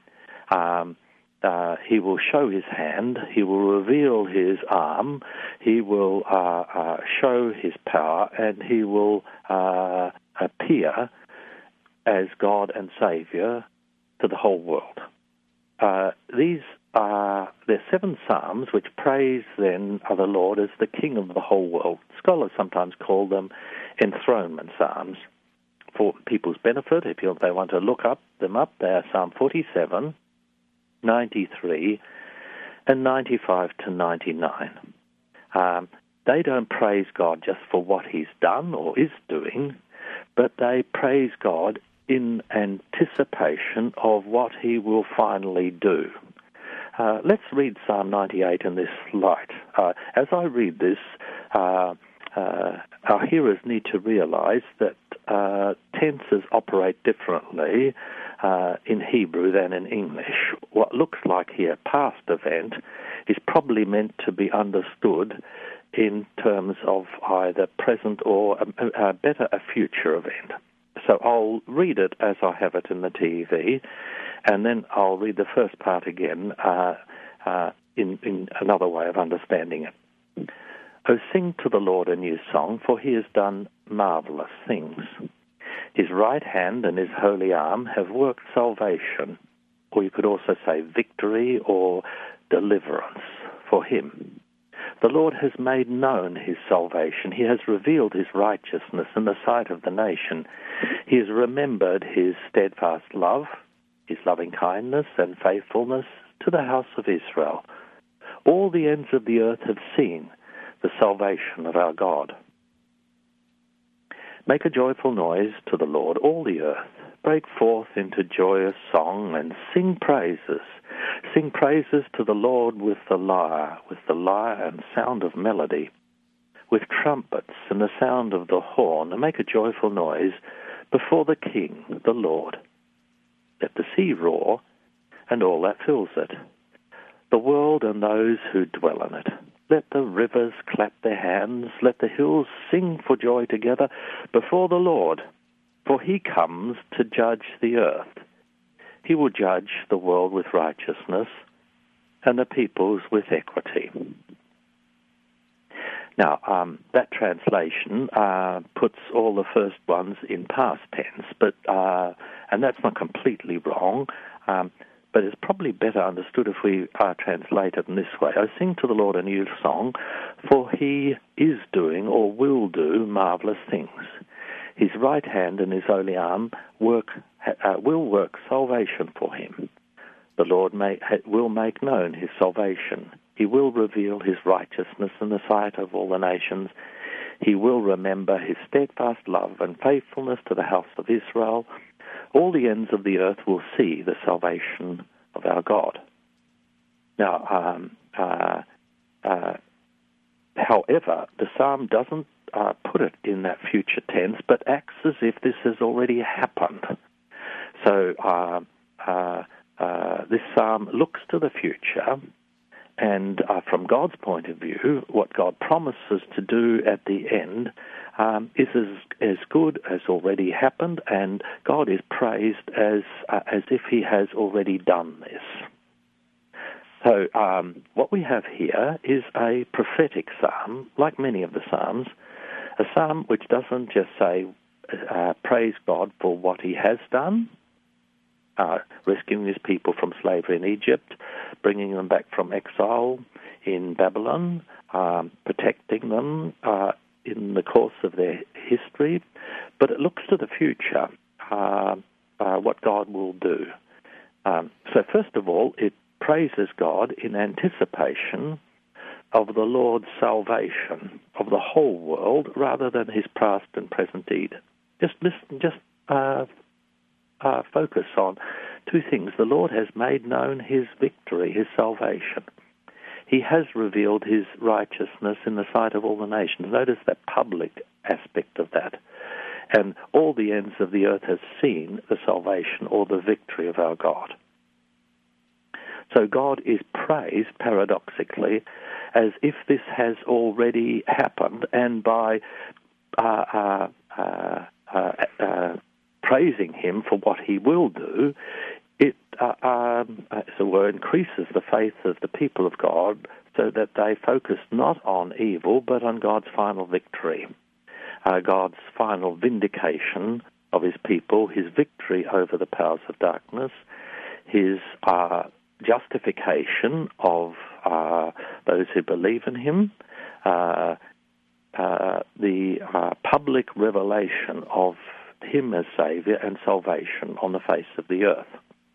he will show his hand, he will reveal his arm, he will show his power, and he will appear as God and Saviour to the whole world. These are the 7 psalms which praise then the Lord as the King of the whole world. Scholars sometimes call them enthronement psalms. For people's benefit, if they want to look them up, they are Psalm 47, 93, and 95 to 99. They don't praise God just for what he's done or is doing, but they praise God in anticipation of what he will finally do. Let's read Psalm 98 in this light. As I read this, our hearers need to realize that tenses operate differently in Hebrew than in English. What looks like here past event is probably meant to be understood in terms of either present or better a future event. So I'll read it as I have it in the TV, and then I'll read the first part again in another way of understanding it. Oh, sing to the Lord a new song, for he has done marvelous things. His right hand and his holy arm have worked salvation, or you could also say victory or deliverance for him. The Lord has made known his salvation. He has revealed his righteousness in the sight of the nation. He has remembered his steadfast love, his loving kindness and faithfulness to the house of Israel. All the ends of the earth have seen the salvation of our God. Make a joyful noise to the Lord, all the earth. Break forth into joyous song and sing praises. Sing praises to the Lord with the lyre and sound of melody, with trumpets and the sound of the horn, and make a joyful noise before the King, the Lord. Let the sea roar and all that fills it, the world and those who dwell in it. Let the rivers clap their hands, let the hills sing for joy together before the Lord, for he comes to judge the earth. He will judge the world with righteousness and the peoples with equity. Now, that translation puts all the first ones in past tense, and that's not completely wrong, but it's probably better understood if we translate it in this way. I sing to the Lord a new song, for he is doing or will do marvelous things. His right hand and his holy arm will work salvation for him. The Lord will make known his salvation. He will reveal his righteousness in the sight of all the nations. He will remember his steadfast love and faithfulness to the house of Israel. All the ends of the earth will see the salvation of our God. Now, however, the psalm doesn't put it in that future tense, but acts as if this has already happened. So this psalm looks to the future, and from God's point of view, what God promises to do at the end is as good as already happened, and God is praised as if he has already done this. So what we have here is a prophetic psalm, like many of the psalms, a psalm which doesn't just say, praise God for what he has done, rescuing his people from slavery in Egypt, bringing them back from exile in Babylon, protecting them in the course of their history, but it looks to the future, what God will do. So first of all, it praises God in anticipation of the Lord's salvation of the whole world rather than his past and present deed. Just focus on two things. The Lord has made known his victory, his salvation. He has revealed his righteousness in the sight of all the nations. Notice that public aspect of that. And all the ends of the earth have seen the salvation or the victory of our God. So God is praised, paradoxically, as if this has already happened, and by praising him for what he will do, it increases the faith of the people of God so that they focus not on evil but on God's final victory, God's final vindication of his people, his victory over the powers of darkness, his justification of those who believe in him, the public revelation of him as Saviour and salvation on the face of the earth.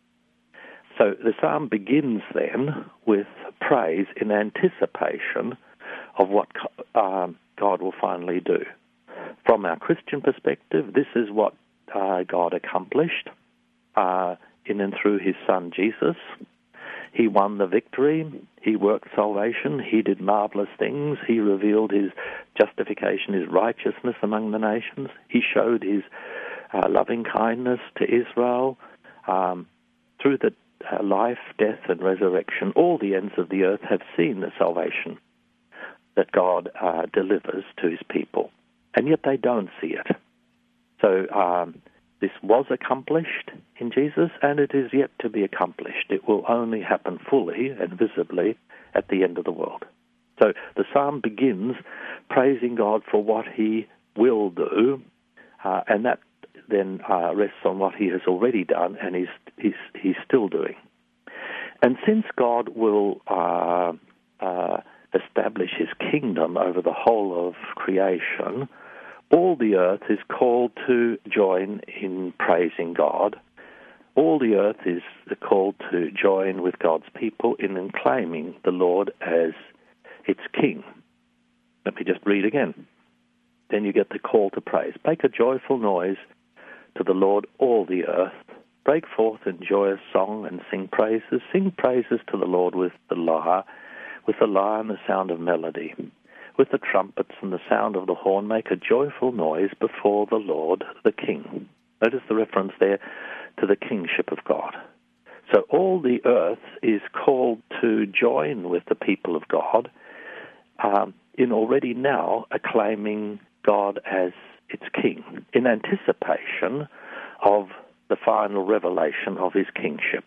So the psalm begins then with praise in anticipation of what God will finally do. From our Christian perspective, this is what God accomplished in and through his Son Jesus. He won the victory. He worked salvation. He did marvelous things. He revealed his justification, his righteousness among the nations. He showed his loving kindness to Israel through the life, death, and resurrection. All the ends of the earth have seen the salvation that God delivers to his people, and yet they don't see it. So this was accomplished in Jesus, and it is yet to be accomplished. It will only happen fully and visibly at the end of the world. So the psalm begins praising God for what he will do, and that then rests on what he has already done and he's still doing. And since God will establish his kingdom over the whole of creation, all the earth is called to join in praising God. All the earth is called to join with God's people in claiming the Lord as its king. Let me just read again. Then you get the call to praise. Make a joyful noise to the Lord, all the earth. Break forth in joyous song and sing praises. Sing praises to the Lord with the lyre and the sound of melody. With the trumpets and the sound of the horn, make a joyful noise before the Lord, the King. Notice the reference there to the kingship of God. So all the earth is called to join with the people of God in already now acclaiming God as its king, in anticipation of the final revelation of his kingship.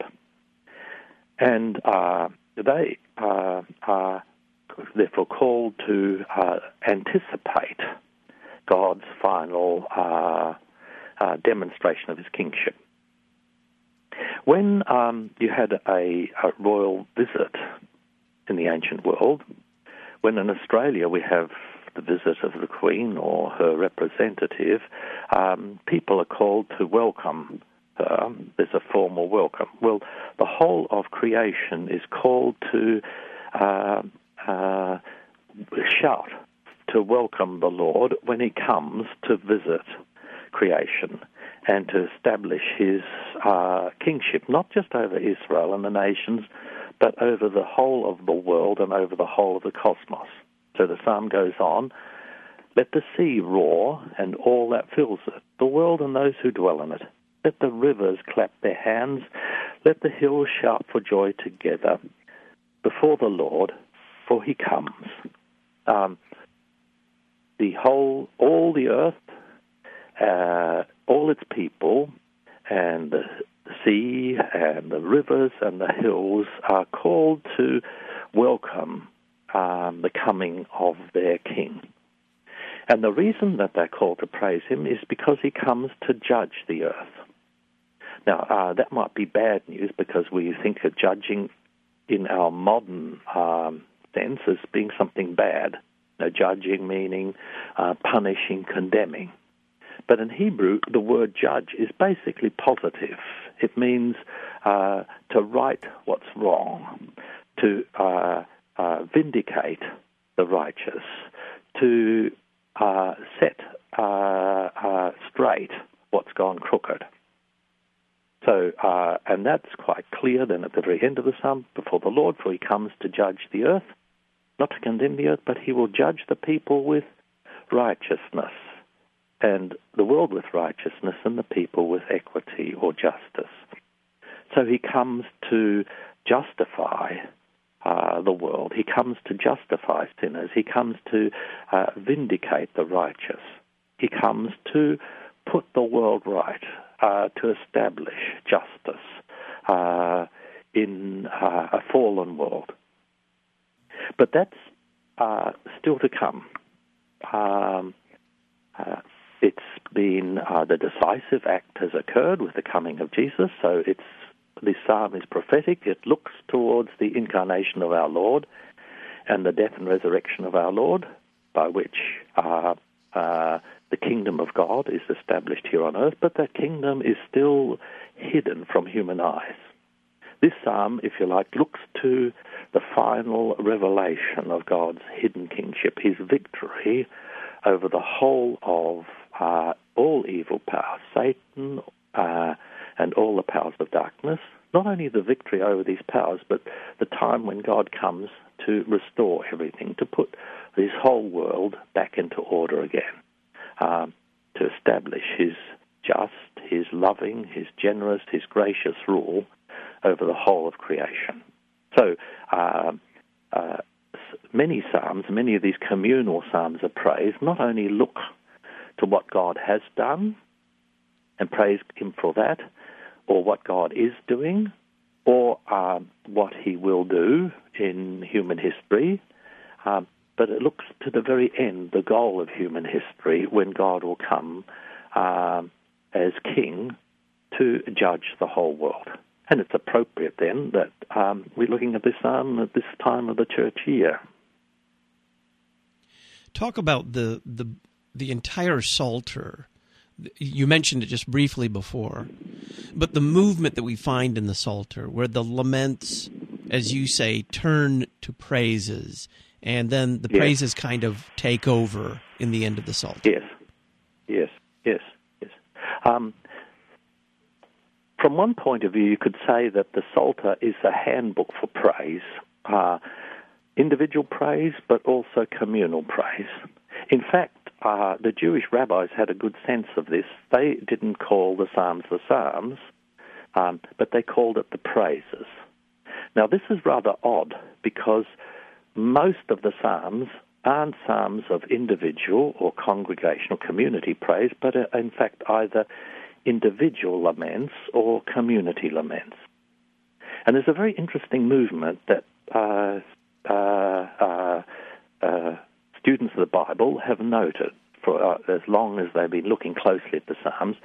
And they are therefore called to anticipate God's final demonstration of his kingship. When you had a royal visit in the ancient world, when in Australia we have the visit of the Queen or her representative, people are called to welcome her. There's a formal welcome. Well, the whole of creation is called to shout to welcome the Lord when he comes to visit creation. and to establish his kingship, not just over Israel and the nations, but over the whole of the world and over the whole of the cosmos. So the psalm goes on, let the sea roar and all that fills it, the world and those who dwell in it. Let the rivers clap their hands, let the hills shout for joy together before the Lord, for he comes. All the earth, all its people, and the sea and the rivers and the hills are called to welcome the coming of their king. And the reason that they're called to praise him is because he comes to judge the earth. Now, that might be bad news because we think of judging in our modern sense as being something bad. Judging meaning punishing, condemning. But in Hebrew, the word judge is basically positive. It means to right what's wrong, to vindicate the righteous, to set straight what's gone crooked. So, and that's quite clear then at the very end of the psalm, before the Lord, for he comes to judge the earth, not to condemn the earth, but he will judge the people with righteousness, and the world with righteousness, and the people with equity or justice. So he comes to justify the world. He comes to justify sinners. He comes to vindicate the righteous. He comes to put the world right, to establish justice in a fallen world. But that's still to come. It's been the decisive act has occurred with the coming of Jesus, so this psalm is prophetic. It looks towards the incarnation of our Lord and the death and resurrection of our Lord, by which the kingdom of God is established here on earth, but that kingdom is still hidden from human eyes. This psalm, if you like, looks to the final revelation of God's hidden kingship, his victory over the whole of all evil powers, Satan and all the powers of darkness. Not only the victory over these powers, but the time when God comes to restore everything, to put this whole world back into order again, to establish his just, his loving, his generous, his gracious rule over the whole of creation. So many psalms, many of these communal psalms of praise, not only look to what God has done and praise him for that, or what God is doing, or what he will do in human history, but it looks to the very end, the goal of human history, when God will come as king to judge the whole world. And it's appropriate then that we're looking at this psalm at this time of the church year. Talk about the entire Psalter. You mentioned it just briefly before, but the movement that we find in the Psalter, where the laments, as you say, turn to praises, and then the praises kind of take over in the end of the Psalter. Yes. From one point of view, you could say that the Psalter is a handbook for praise, individual praise, but also communal praise. In fact, the Jewish rabbis had a good sense of this. They didn't call the Psalms, but they called it the praises. Now, this is rather odd because most of the Psalms aren't psalms of individual or congregational community praise, but are in fact either individual laments or community laments. And there's a very interesting movement that students of the Bible have noted for as long as they've been looking closely at the Psalms.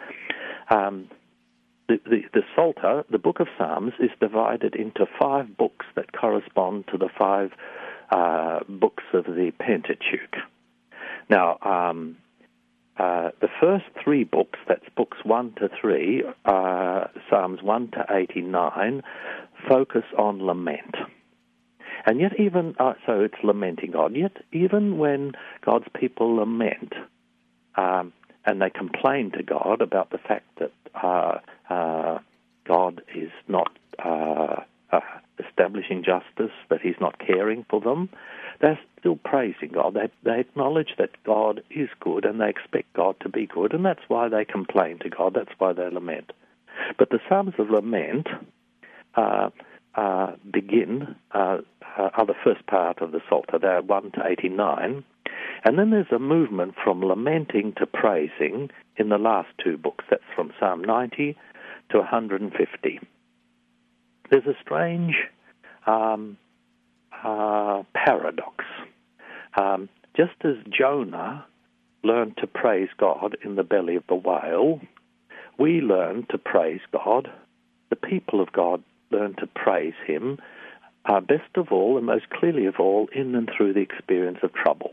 The Psalter, the book of Psalms, is divided into 5 books that correspond to the 5 books of the Pentateuch. Now, the first 3 books, that's books 1 to 3, Psalms 1 to 89, focus on lament. And yet even, so it's lamenting God, yet even when God's people lament, and they complain to God about the fact that God is not establishing justice, that he's not caring for them, they're still praising God. They acknowledge that God is good, and they expect God to be good, and that's why they complain to God. That's why they lament. But the Psalms of Lament are the first part of the Psalter. They're 1 to 89. And then there's a movement from lamenting to praising in the last two books. That's from Psalm 90 to 150. There's a strange paradox. Just as Jonah learned to praise God in the belly of the whale, we learn to praise God. The people of God learn to praise him, best of all and most clearly of all, in and through the experience of trouble.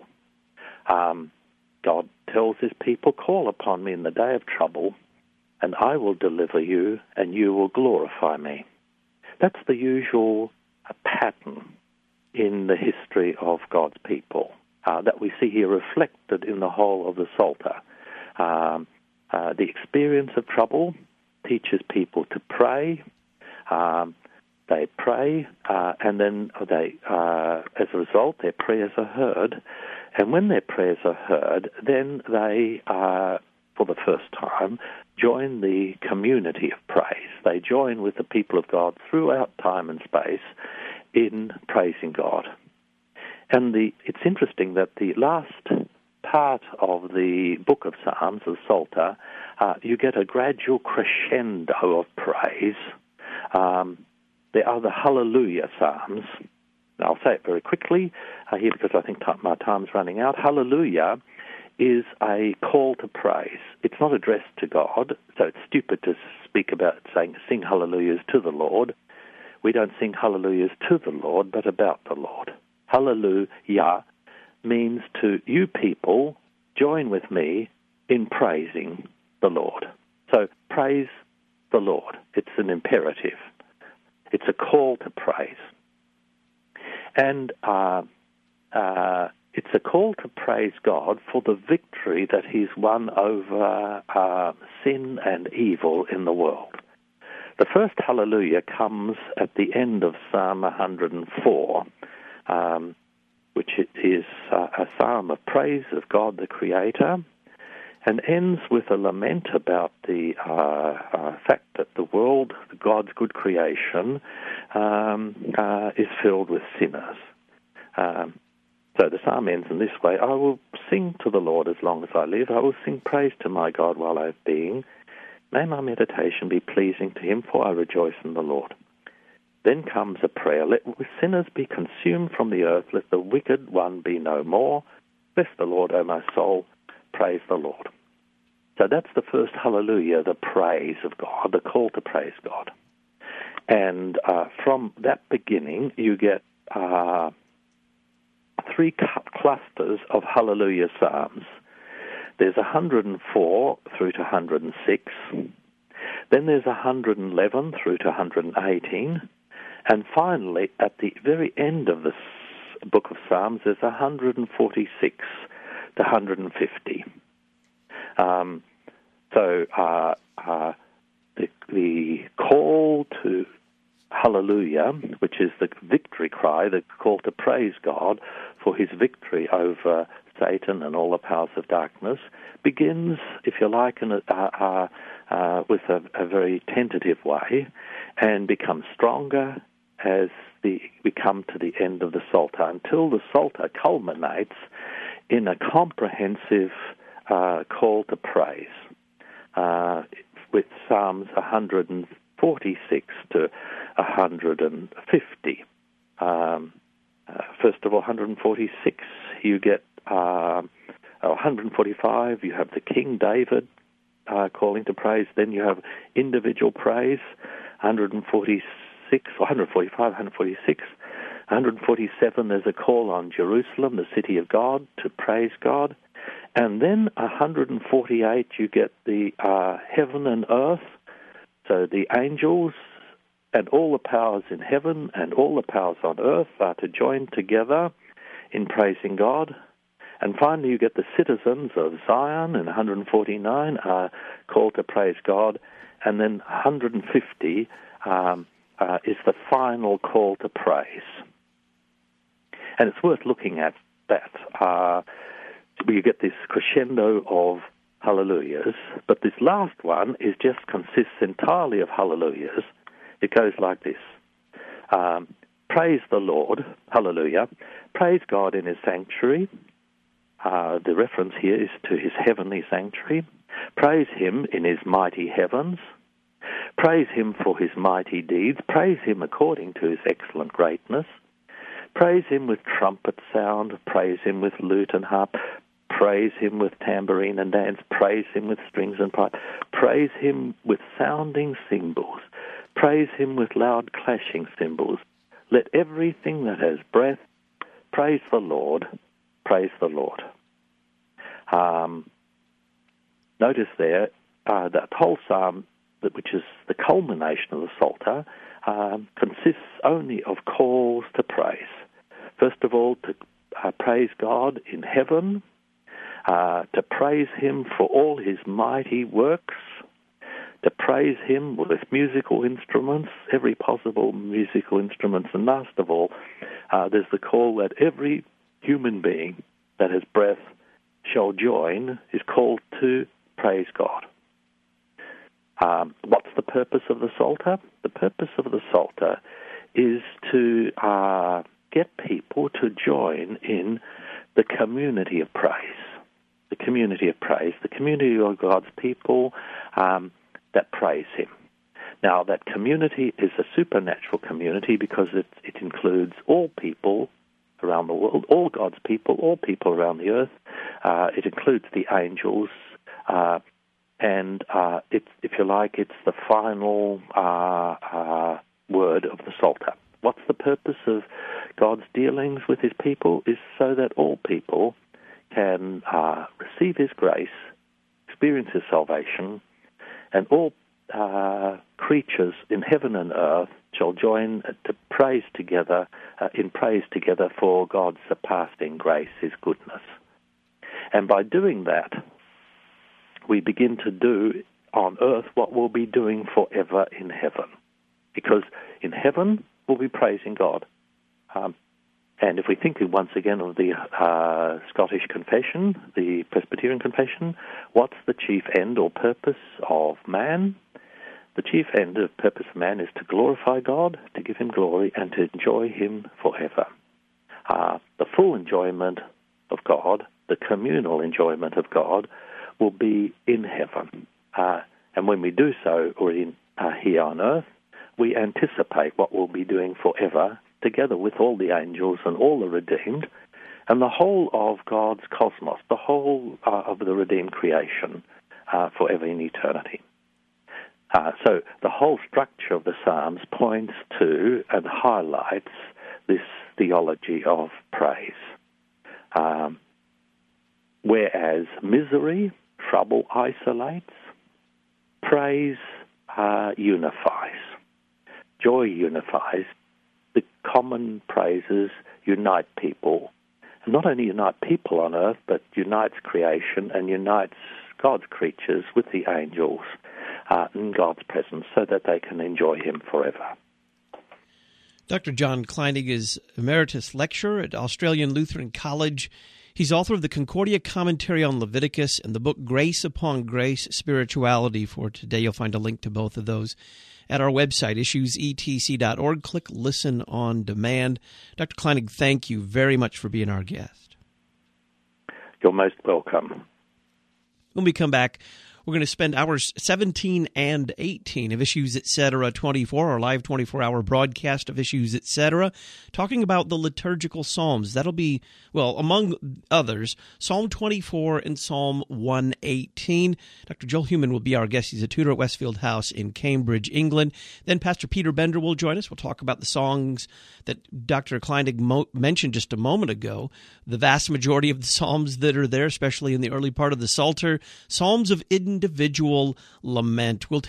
God tells his people, call upon me in the day of trouble, and I will deliver you, and you will glorify me. That's the usual pattern in the history of God's people that we see here reflected in the whole of the Psalter. The experience of trouble teaches people to pray. They pray, and then they, as a result, their prayers are heard. And when their prayers are heard, then they, for the first time, join the community of praise. They join with the people of God throughout time and space in praising God. And it's interesting that the last part of the book of Psalms, the Psalter, you get a gradual crescendo of praise. There are the Hallelujah Psalms. Now, I'll say it very quickly here because I think my time's running out. Hallelujah is a call to praise. It's not addressed to God, so it's stupid to speak about saying sing hallelujahs to the Lord. We don't sing hallelujahs to the Lord, but about the Lord. Hallelujah means to you people, join with me in praising the Lord. So praise the Lord. It's an imperative. It's a call to praise. And it's a call to praise God for the victory that he's won over sin and evil in the world. The first hallelujah comes at the end of Psalm 104, which is a psalm of praise of God the Creator, and ends with a lament about the fact that the world, God's good creation, is filled with sinners. So the psalm ends in this way: I will sing to the Lord as long as I live. I will sing praise to my God while I have being. May my meditation be pleasing to him, for I rejoice in the Lord. Then comes a prayer: let sinners be consumed from the earth, let the wicked one be no more. Bless the Lord, O my soul, praise the Lord. So that's the first hallelujah, the praise of God, the call to praise God. And from that beginning, you get three clusters of hallelujah psalms. There's 104 through to 106. Then there's 111 through to 118. And finally, at the very end of this book of Psalms, there's 146 to 150. The call to hallelujah, which is the victory cry, the call to praise God for his victory over Satan and all the powers of darkness, begins, if you like, with a very tentative way, and becomes stronger as we come to the end of the Psalter, until the Psalter culminates in a comprehensive call to praise, with Psalms 146 to 150. First of all, 146, you get 145, you have the King David calling to praise. Then you have individual praise, 146, 145, 146. 147, there's a call on Jerusalem, the city of God, to praise God. And then 148, you get the heaven and earth, so the angels and all the powers in heaven and all the powers on earth are to join together in praising God. And finally, you get the citizens of Zion in 149 are called to praise God. And then 150 is the final call to praise. And it's worth looking at that. You get this crescendo of hallelujahs, but this last one consists entirely of hallelujahs. It goes like this. Praise the Lord, hallelujah. Praise God in his sanctuary. The reference here is to his heavenly sanctuary. Praise him in his mighty heavens. Praise him for his mighty deeds. Praise him according to his excellent greatness. Praise him with trumpet sound. Praise him with lute and harp. Praise him with tambourine and dance. Praise him with strings and pipe. Praise him with sounding cymbals. Praise him with loud clashing cymbals. Let everything that has breath praise the Lord. Praise the Lord. Notice there that whole psalm, which is the culmination of the Psalter, consists only of calls to praise. First of all, to praise God in heaven, to praise him for all his mighty works, to praise him with musical instruments, every possible musical instruments, and last of all, there's the call that every human being that has breath shall join, is called to praise God. What's the purpose of the Psalter? The purpose of the Psalter is to get people to join in the community of praise. The community of praise, the community of God's people that praise him. Now, that community is a supernatural community because it includes all people around the world, all God's people, all people around the earth. It includes the angels, and if you like, it's the final word of the Psalter. What's the purpose of God's dealings with his people? Is so that all people can receive his grace, experience his salvation, and all creatures in heaven and earth shall join to praise together, in praise together for God's surpassing grace, his goodness. And by doing that, we begin to do on earth what we'll be doing forever in heaven. Because in heaven, we'll be praising God. And if we think once again of the Scottish Confession, the Presbyterian Confession, what's the chief end or purpose of man? The chief end of purpose of man is to glorify God, to give him glory, and to enjoy him forever. The full enjoyment of God, the communal enjoyment of God, will be in heaven. And when we do so, or here on earth, we anticipate what we'll be doing forever, together with all the angels and all the redeemed, and the whole of God's cosmos, the whole of the redeemed creation, forever in eternity. So the whole structure of the Psalms points to and highlights this theology of praise. Whereas misery, trouble isolates, praise unifies. Joy unifies. The common praises unite people. And not only unite people on earth, but unites creation and unites God's creatures with the angels in God's presence so that they can enjoy him forever. Dr. John Kleinig is Emeritus Lecturer at Australian Lutheran College. He's author of the Concordia Commentary on Leviticus and the book Grace Upon Grace, Spirituality. For today, you'll find a link to both of those at our website, issuesetc.org. Click Listen on Demand. Dr. Kleinig, thank you very much for being our guest. You're most welcome. When we come back, we're going to spend hours 17 and 18 of Issues Etc. 24, our live 24-hour broadcast of Issues Etc., talking about the liturgical psalms. That'll be, well, among others, Psalm 24 and Psalm 118. Dr. Joel Heumann will be our guest. He's a tutor at Westfield House in Cambridge, England. Then Pastor Peter Bender will join us. We'll talk about the songs that Dr. Kleinig mentioned just a moment ago, the vast majority of the psalms that are there, especially in the early part of the Psalter, psalms of individual lament. We'll take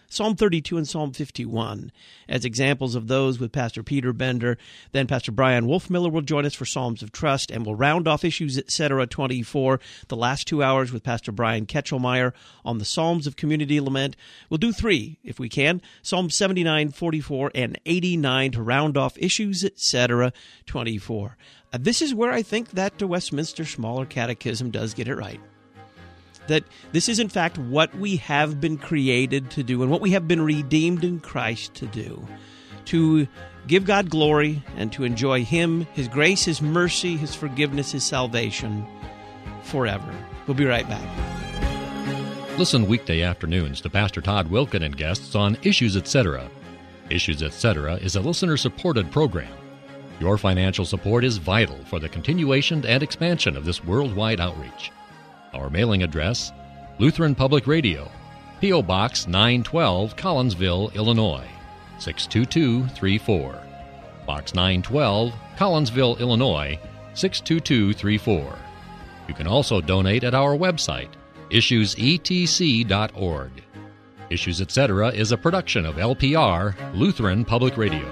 Psalm 32 and Psalm 51 as examples of those with Pastor Peter Bender. Then Pastor Brian Wolfmiller will join us for Psalms of Trust, and we'll round off Issues, Etc. 24, the last 2 hours with Pastor Brian Ketchelmeyer on the Psalms of Community Lament. We'll do 3, if we can, Psalms 79, 44, and 89 to round off Issues, Etc. 24. This is where I think that the Westminster Smaller Catechism does get it right. That this is, in fact, what we have been created to do and what we have been redeemed in Christ to do, to give God glory and to enjoy Him, His grace, His mercy, His forgiveness, His salvation forever. We'll be right back. Listen weekday afternoons to Pastor Todd Wilken and guests on Issues, Etc. Issues, Etc. is a listener-supported program. Your financial support is vital for the continuation and expansion of this worldwide outreach. Our mailing address, Lutheran Public Radio, P.O. Box 912, Collinsville, Illinois, 62234. Box 912, Collinsville, Illinois, 62234. You can also donate at our website, issuesetc.org. Issues, Etc. is a production of LPR, Lutheran Public Radio.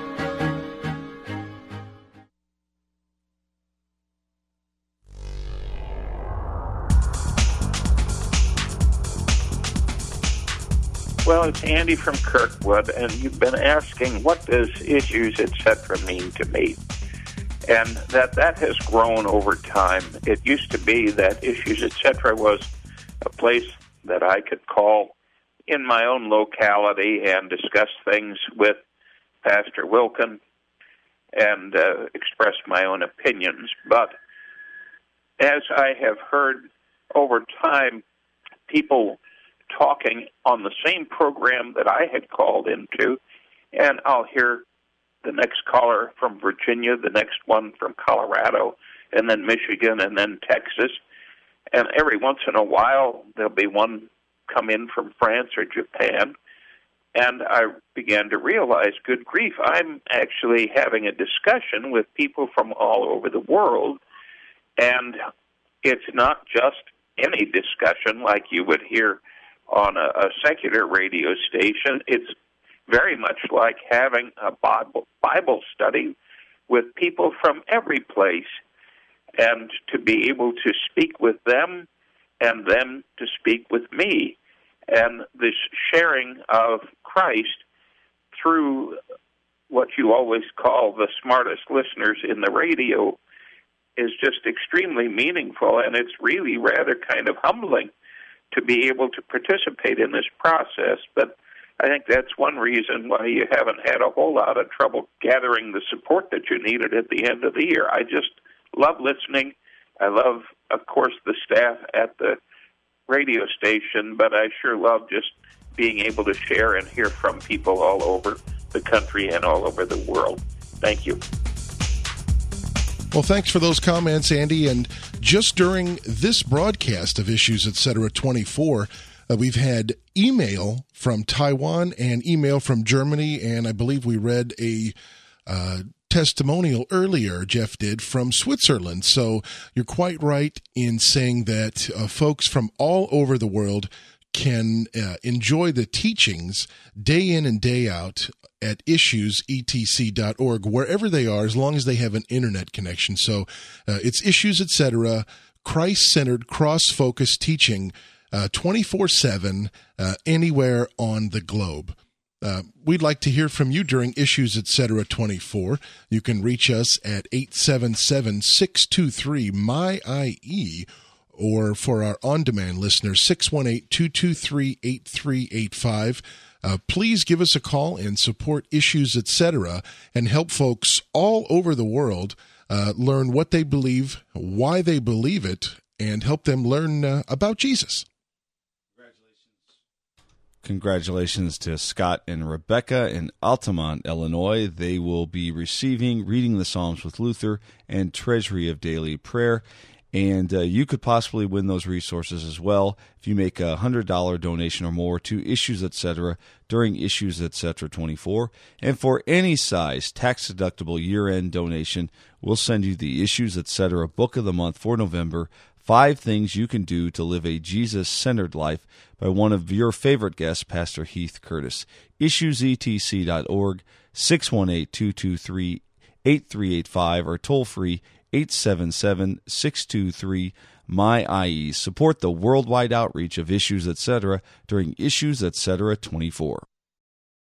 Well, it's Andy from Kirkwood, and you've been asking, what does Issues, Etc. mean to me? And that has grown over time. It used to be that Issues, Etc. was a place that I could call in my own locality and discuss things with Pastor Wilken and express my own opinions. But as I have heard over time, people talking on the same program that I had called into, and I'll hear the next caller from Virginia, the next one from Colorado, and then Michigan, and then Texas. And every once in a while, there'll be one come in from France or Japan. And I began to realize, good grief, I'm actually having a discussion with people from all over the world. And it's not just any discussion like you would hear on a secular radio station. It's very much like having a Bible study with people from every place, and to be able to speak with them and them to speak with me. And this sharing of Christ through what you always call the smartest listeners in the radio is just extremely meaningful, and it's really rather kind of humbling to be able to participate in this process. But I think that's one reason why you haven't had a whole lot of trouble gathering the support that you needed at the end of the year. I just love listening. I love, of course, the staff at the radio station, but I sure love just being able to share and hear from people all over the country and all over the world. Thank you. Well, thanks for those comments, Andy. And just during this broadcast of Issues, Etc. 24, we've had email from Taiwan and email from Germany, and I believe we read a testimonial earlier, Jeff did, from Switzerland. So you're quite right in saying that folks from all over the world can enjoy the teachings day in and day out at issuesetc.org, wherever they are, as long as they have an internet connection. So it's Issues, Etc., Christ-centered, cross-focused teaching 24/7 anywhere on the globe. We'd like to hear from you during Issues, Etc. 24. You can reach us at 877-623-MY-IE, or for our on-demand listeners, 618-223-8385. Please give us a call and support Issues, Etc., and help folks all over the world learn what they believe, why they believe it, and help them learn about Jesus. Congratulations to Scott and Rebecca in Altamont, Illinois. They will be receiving Reading the Psalms with Luther and Treasury of Daily Prayer. And you could possibly win those resources as well if you make a $100 donation or more to Issues, Etc. during Issues, Etc. 24. And for any size tax-deductible year-end donation, we'll send you the Issues, Etc. Book of the Month for November 5 Things You Can Do to Live a Jesus-Centered Life by one of your favorite guests, Pastor Heath Curtis. IssuesETC.org, 618-223-8385, or toll free 877-623-MY-IE. Support the worldwide outreach of Issues Etc. during Issues Etc. 24.